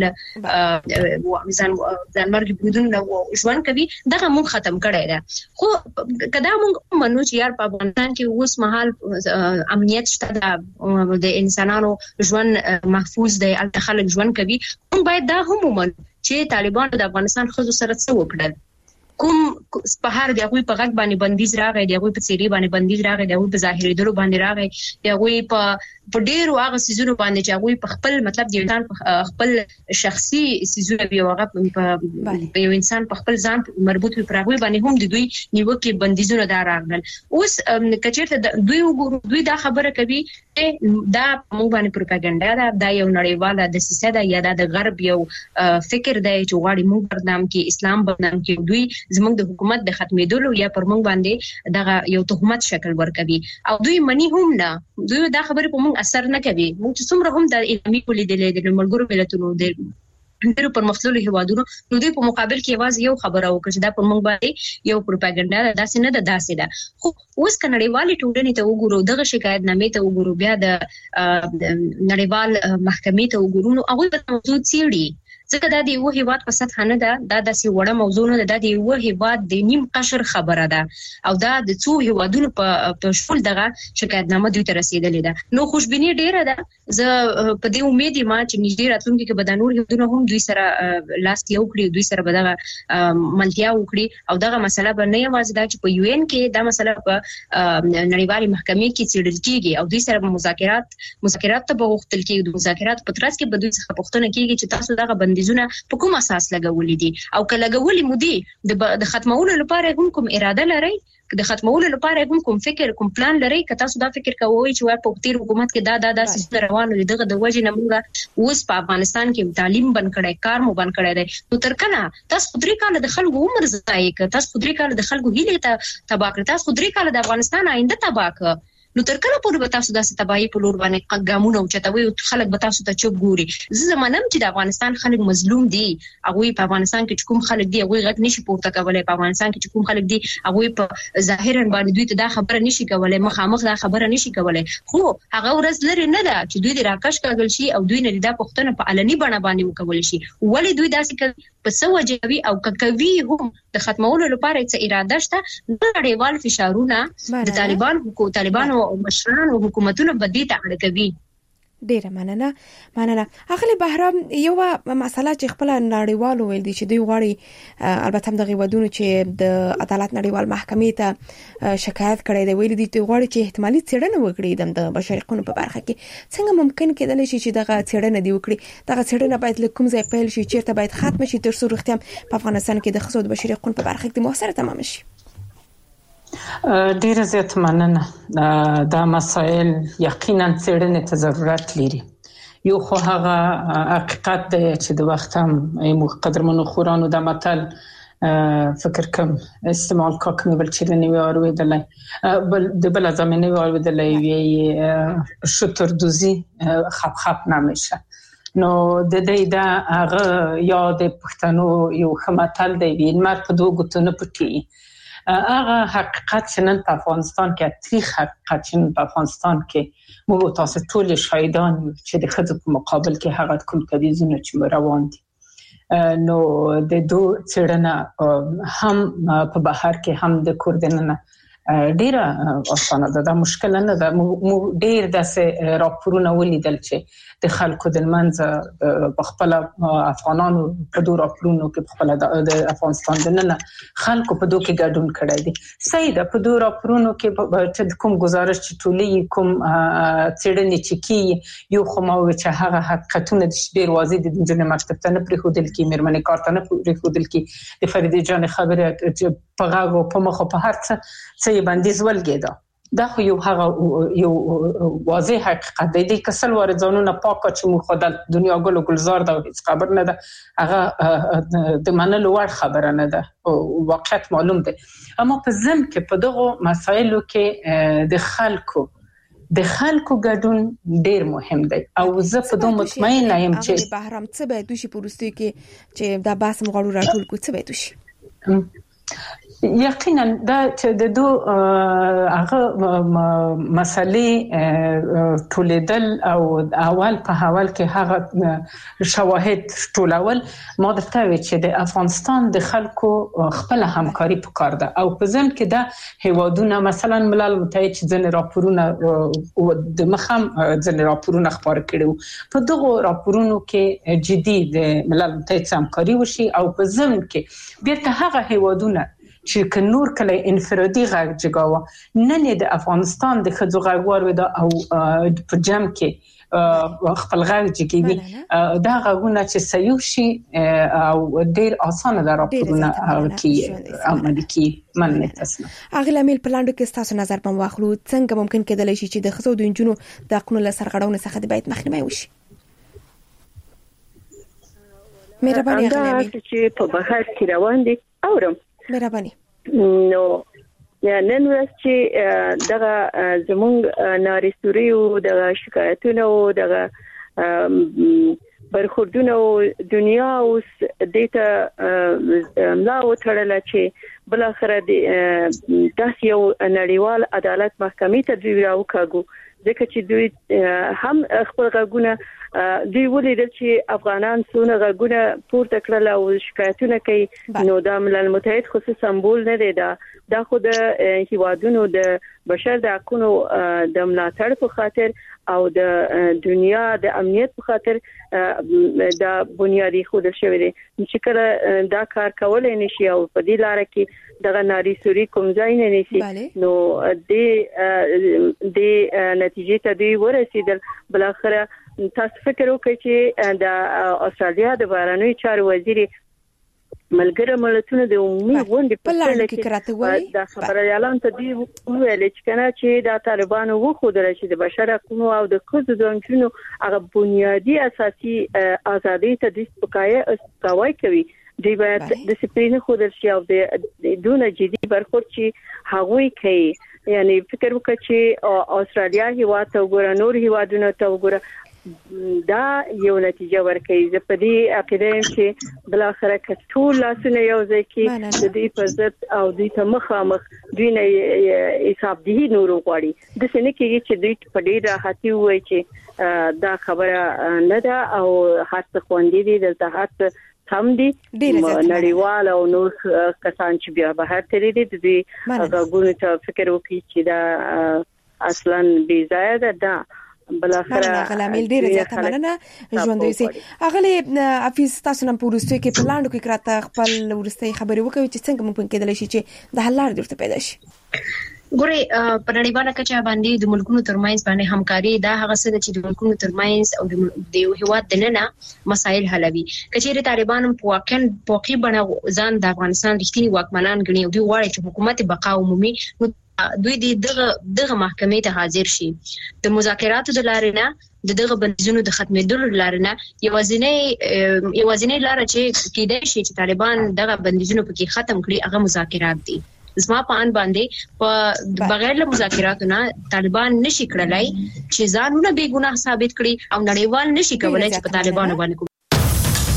ځانمرګي بدون ژوند کوي دغه مون ختم کړی دا خو کدا مونږ منو چې یار په افغانستان کې اوس مهال امنیت شته د انسانانو ژوند محفوظ د خلک ژوند کوي موږ باید دا هم ومنو چې طالبان د افغانستان خزو سره څه وکړل کوم په هر دی غوي په غږ باندې بندیز راغی دی غوي په سری باندې بندیز راغی دی غوي په ظاهري درو باندې راغی دی غوي په ډیرو هغه سيزونو باندې چې غوي په خپل مطلب دی انسان خپل شخصي سيزونه به هغه په یو انسان په خپل ځان مربوط وي پرغوي باندې هم د دوی نیوکه بندیزونه دار راغل اوس کچېرته دوی دا خبره کوي دا موږ باندې پروپاګاندا دا یو نړیواله د سیاست دا یا د غرب یو فکر دی چې غواړي موږ بدنام کې اسلام بدنام کې دوی زموږ د حکومت د ختمېدلو یا پر موږ باندې دغه یو تهمت شکل ورکوي او دوی منی هم نه دوی دا خبره په موږ اثر نه کوي موږ چې څومره هم د اعلامي کولې د ملګرو ملتونو د ډېرو پرمختللو هیوادونو نو دوی په مقابل کې یوازې یو خبره وکړه چې دا پر موږ باندې یو پروپاګاندا داسې نه ده داسې ده خو اوس کنړیوالي ټولنې ته وګورو دغه شکایت نامې ته وګورو بیا د نړیوال محکمې ته وګورو نو هغه په موضوع څیړي ځکه دا د یو هیواد په سطح نه ده دا داسې وړه موضوع نه ده د یو هیواد د نیم قشر خبره ده او دا د څو هیوادونو په شمول دغه شکایتنامه دوی ته رسیدلې ده نو خوشبیني ډیره ده زه په دې امید یم چې نږدې راتلونکي کې به د نور هیوادونو هم دوی سره لاس یو کړي دوی سره به دغه ملتیا وکړي او دغه مسله به نه یوازې دا چې په یو ان کې دا مسله په نړیوالې محکمې کې څېړل کیږي او دوی سره مذاکرات ته به وختل کېږي د مذاکرات په ترڅ کې به دوی څخه پوښتنه کیږي چې تاسو دغه بندیزونه په کوم اساس لګولې دي او کله لګولې مو دي د ختمولو لپاره هم کوم اراده لري د ختمولو لپاره کوم فکر کوم پلان لري که تاسو دا فکر کوئ چې په تیر حکومت کې دا سیستم روانو دي دغه د وجې نه موږ اوس په افغانستان کې تعلیم بند کړی کار مو بند کړی دی نو تر کله تاسو 3 کال د خلکو عمر ضایع کړ تاسو 3 کال د خلکو هیله ته تباہ کړ تاسو 3 کال د افغانستان آینده تباہ کړ نو تر کله پورې به تاسو داسې تباہي په لور باندې ګامونه اوچتوي او خلک به تاسو ته چوپ ګوري زه زمانم چې د افغانستان خلک مظلوم دي هغه په افغانستان کې کوم خلک دي هغه غږ نشي پورته کولای په افغانستان کې کوم خلک دي هغه په ظاهرا باندې دوی ته دا خبره نشي کولای مخامخ دا خبره نشي کولای خو هغه ورځ لري نه ده چې دوی د راکش کاغل شي او دوی نه دا پښتنه په علني بڼه باندې وکول شي ولی دوی داسې په سوجوي او کوي هم د ختمولو لپاره څه اراده شته نړیوال فشارونه د طالبانو مشران او حکومتونه بدی ته اړه کوي ډیره مننه اخلي بهرام یو مسله چې خپل نړیوالو ویل دي چې دوی غواړي البته هم دغه ودونو چې د عدالت نړیوال محکمې ته شکایت کړي دی ویل دي چې غواړي چې احتمالي څېړنه وکړي د بشري حقوقو په برخه کې څنګه ممکن کېدل شي چې دغه څېړنه دی وکړي دغه څېړنه باید له کوم ځای پیل شي چیرته باید ختم شي تر څو رښتیا په افغانستان کې د ښځو د بشري حقوقو په برخه کې موثره تمام شي ډیر زیات مننه دا مسائل یقینا څېړنې ته ضرورت لري یو خو هغه حقیقت دی چې د وخت هم قدرمنو خورانو د متل فکر کوم استعمال کوم بل څېړنې ورویدلې بل د بل زمینه ورویدلې وی شتر دوزی خپ نمیشه نو د دې دا هغه یا د پښتنو یو خمتل دی وینمر په دوه ګوتونو پټي هغه حقیقت چې نن په افغانستان کې تاریخ حقیقت چې په افغانستان کې موږ تاسو ټول شاهدان چې د خځو په مقابل کې هغه کوم کلیزونه چې روان دي نو د دوه څېړنه هم په بهر کې هم د کوردننه ډیره اسانه ده دا مشکل نه ده مو ډیر داسې راپورونه ولیدل چې د خلکو د منځ په خپل افغانانو په دوه راپورونو کې خپل د افغانستان د نن خلکو په دوه کې ګډون کړی دي سید په دوه راپورونو کې چې کوم گزارش چې ټولې کوم څېړنې چې کی یو خو ما چې هغه حقیقتونه د ډیر واضح دي د جن مکتب ته نه پریښودل کی مېرمنې کارته نه پریښودل کی د فریدې جان خبره چې په غاغو په مخ په هر څه بندیز ولګیدا دا خو یو هغه یو واضح حقیقت دی د کسل ورځونو پاکه چې مو خو د دنیا ګل ګلزار دا هیڅ خبر نه ده هغه د منلو وړ خبره نه ده واقعیت معلوم دی اما په ځم کې په دغه مسایلو کې د خلکو ګډون ډیر مهم دی او زه په دوه مطمئنه یم چې بهرام څه به دوی په پروستي کې چې دا باسم غواړو راټول کو څه به دوی یقینا دا چې د دوه هغه مسلې ټولیدل او اول په حوال کې هغه شواهد ټولول ما درته وی چې د افغانستان د خلکو خپل همکاري پکار ده او په ځم کې دا هیوادونه مثلا ملل متحد چې ځنې راپورونه د مخم ځنې راپورونه خبر کړي په دغه راپورونو کې جدي د ملل متحد همکاري وشي او په ځم کې بیرته هغه هیوادونه چې نور کله انفرادي غږ جګاوه نن د افغانستان د خځو غږ وروده او په جمع کې خپل غږ جګوي دا غږونه چې سيو شي او ډیر اسانه ده راپورونه کې عملي کې مننه تاسو اغه لامل پلاندو کې تاسو نظر پم واخلو څنګه ممکن کېدلی شي چې د خځو د انجونو د حقوقو له سرغړونې څخه د باید مخنیوي وشي مهرباني اغه لامل چې په بهر کې روان دي اورم مهرباني نو نن ورځ چې دغه زمونږ ناريسوري او دغه شکایتونه او دغه برخوردونه دنیا اوس دته لا وتړل چې بل اخر د داس یو نړیوال عدالت محکمې ته دوی راوکاګو ځکه چې دوی هم خپل غږونه دوی ولیدل چې افغانان څونه غږونه پورته کړل او شکایتونه کوي نو د ملل متحد خصوصي سمبول نه دی دا خو د هیوادونو د بشر د حقوقو د ملاتړ په خاطر او د دنیا د امنیت په خاطر دا بنیادی خود شوی دی چې کله دا کار کولای نشي او په دې لار کې دغه ناري سوري کوم ځای نه نشي نو د نتیجې ته دی ورسېدل بل اخره تاسو فکر وکړئ چې د استرالیا د بهرنیو چارو وزیر ملګری ملتونو د عمومي غونډې په لړ کې کراته وایي دا خبره اعلان ته دی ویل چې کنه چې د طالبانو وخوده چې د بشر حقوقو او د ښځو د حقوقو هغه بنیادی اساسي ازادي ته د سپکاوی کوي دی باید ډیسپلین خودل شي او د دونه جدي برخورد چې هغوی کوي یعنی فکر وکړي چې استرالیا هیواد ته وګوره نور هیوادونو ته وګوره دا یو نتیجه ورکوي زه په دې عقیده یم چې بل اخر کې ټول لاسونه یو ځای کې د دې په ضد او د مخامخ دوی نه حساب دي نور غواړي د سینې کې چې دوی په ډیر راحتي وای چې دا خبره نه ده او هڅه خوندې دي د زهات هم دي نړیوال او نور کسان چې بیا بهر تللی دي د دې غوښنه ته فکر وکړي چې دا اصلا بي ځای ده بل اخر غلامل ډیره زیاته مننه ژوند دوی سي اغلی افیس تاسو نن پورسته کې پلاند کې کراته خپل ورستي خبري وکوي چې څنګه ممکن کېدل شي چې د حل لار درته پیدا شي ګوري په نړیواله کچه باندې د ملکونو ترمنځ باندې همکاري دا هغه څه چې د ملکونو ترمنځ او د یو هیواد دننه مسایل حلوي کچېره طالبان په واقعي بڼه ځان د افغانستان رښتینی واکمنان غني او دوی غواړي چې حکومت بقا عمومي دوی دغه محکمې ته حاضر شي د مذاکراتو د لارې نه دغه بندیزونو د ختمېدلو لارې نه یوازینی لار چې کېدای شي چې طالبان دغه بندیزونو پکې ختم کړي هغه مذاکرات دي زما په ان باندې په بغیر له مذاکراتو نه طالبان نشي کړلای چې ځانونه بے ګناه ثابت کړي او نړیوال نشي کولای چې په طالبانو باندې